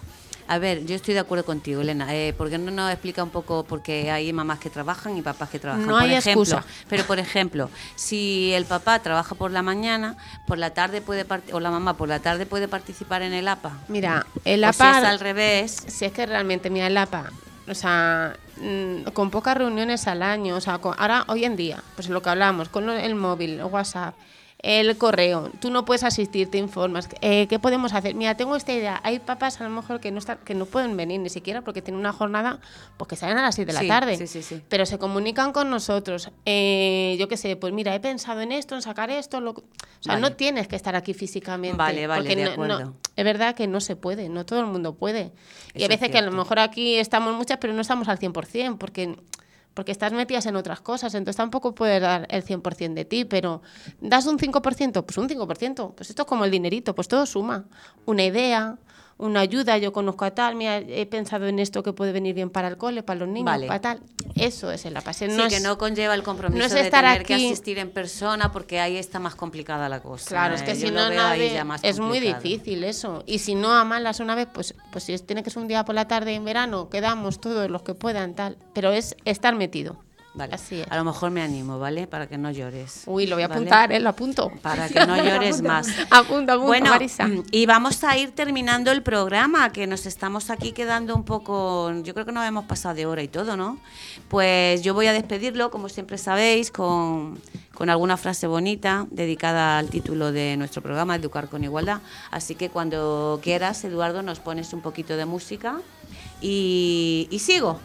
A ver, yo estoy de acuerdo contigo, Elena. ¿Por qué no nos explica un poco? Porque hay mamás que trabajan y papás que trabajan. No hay excusa. Pero, por ejemplo, si el papá trabaja por la mañana, por la tarde o la mamá por la tarde puede participar en el APA. Mira, el o APA... si es al revés... Si es que realmente, mira, el APA... O sea, con pocas reuniones al año, o sea, ahora, hoy en día, pues lo que hablamos, con el móvil, el WhatsApp, el correo, tú no puedes asistir, te informas, ¿qué podemos hacer? Mira, tengo esta idea, hay papás a lo mejor que no pueden venir ni siquiera porque tienen una jornada, pues que salen a las 6 de la tarde, sí. Pero se comunican con nosotros, yo qué sé, pues mira, he pensado en esto, en sacar esto, o sea, no tienes que estar aquí físicamente. Vale, porque de acuerdo. Es verdad que no se puede, no todo el mundo puede. Y Eso a veces es que a lo cierto. mejor aquí estamos muchas, pero no estamos al 100%, porque estás metidas en otras cosas, entonces tampoco puedes dar el 100% de ti, pero ¿das un 5%? Pues un 5%, pues esto es como el dinerito, pues todo suma. Una idea, una ayuda, yo conozco a tal, mira, he pensado en esto que puede venir bien para el cole, para los niños, Vale. para tal. Eso es el APA. Sí, que no conlleva el compromiso no es de estar tener que aquí- asistir en persona, porque ahí está más complicada la cosa. Claro, es que Yo si lo no, veo ahí ya más es muy complicado. difícil eso. Y si no a malas una vez, pues si tiene que ser un día por la tarde en verano, quedamos todos los que puedan, tal. Pero es estar metido. Vale. Así es. A lo mejor me animo, ¿vale? Para que no llores. Uy, lo voy a ¿vale? apuntar, lo apunto. Para que no llores más. Apunta, Bueno, Marisa. y vamos a ir terminando el programa, que nos estamos aquí quedando un poco... Yo creo que nos hemos pasado de hora y todo, ¿no? Pues yo voy a despedirlo, como siempre sabéis, con alguna frase bonita dedicada al título de nuestro programa, Educar con Igualdad. Así que cuando quieras, Eduardo, nos pones un poquito de música y sigo.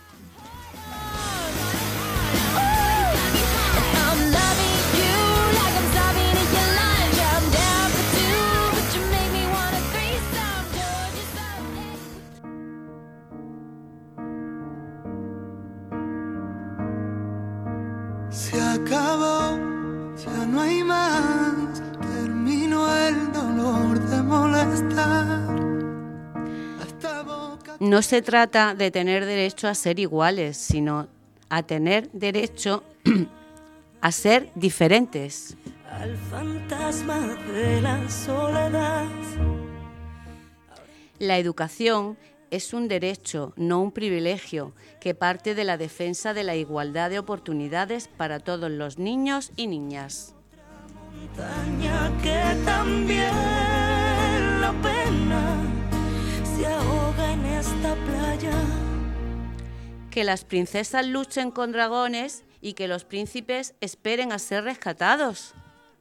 Se acabó, ya no hay más. Terminó el dolor de molestar. No se trata de tener derecho a ser iguales, sino a tener derecho a ser diferentes. Al fantasma de la soledad. La educación es un derecho, no un privilegio, que parte de la defensa de la igualdad de oportunidades para todos los niños y niñas. Montaña que también la pena se ahoga en esta playa. Que las princesas luchen con dragones y que los príncipes esperen a ser rescatados.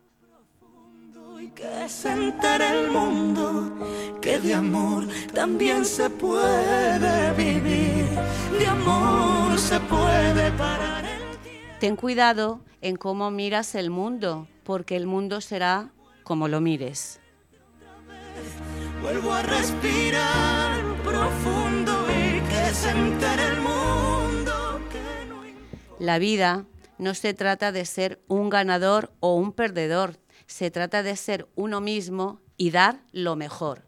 Y que se entere el mundo que de amor también se puede vivir, de amor se puede parar el tiempo. Ten cuidado en cómo miras el mundo, porque el mundo será como lo mires. Vuelvo a respirar profundo y que se entere el mundo que no hay... La vida no se trata de ser un ganador o un perdedor, se trata de ser uno mismo y dar lo mejor.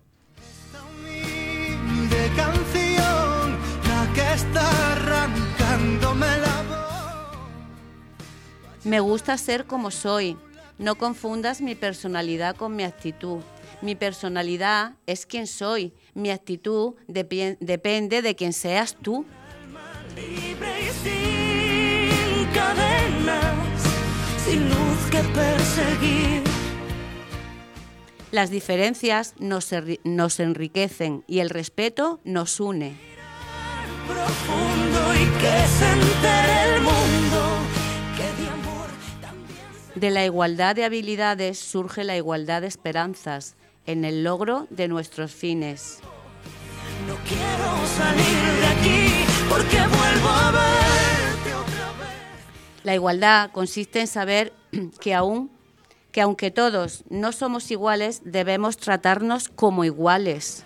De canción, la que está arrancándome la voz. Me gusta ser como soy. No confundas mi personalidad con mi actitud. Mi personalidad es quien soy. Mi actitud depende de quién seas tú. Libre y sin cadenas, sin luz que perseguir. Las diferencias nos enriquecen y el respeto nos une. Profundo y que se entere el mundo que de amor también se... De la igualdad de habilidades surge la igualdad de esperanzas en el logro de nuestros fines. No quiero salir de aquí porque vuelvo a verte otra vez. La igualdad consiste en saber que aunque todos no somos iguales, debemos tratarnos como iguales.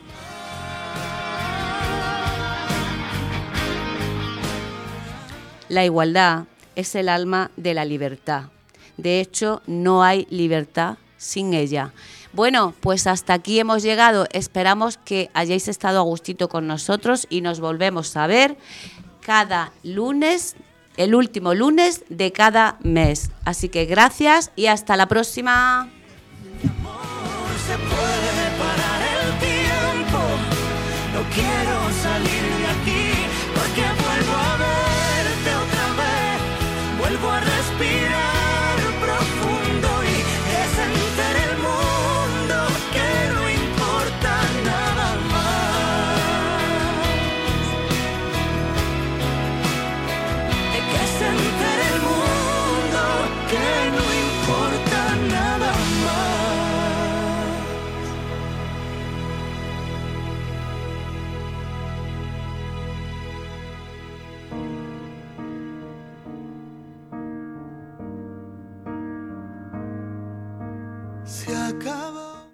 La igualdad es el alma de la libertad. De hecho, no hay libertad sin ella. Bueno, pues hasta aquí hemos llegado. Esperamos que hayáis estado a gustito con nosotros y nos volvemos a ver cada lunes, el último lunes de cada mes. Así que gracias y hasta la próxima. Se puede parar el tiempo, se acaba.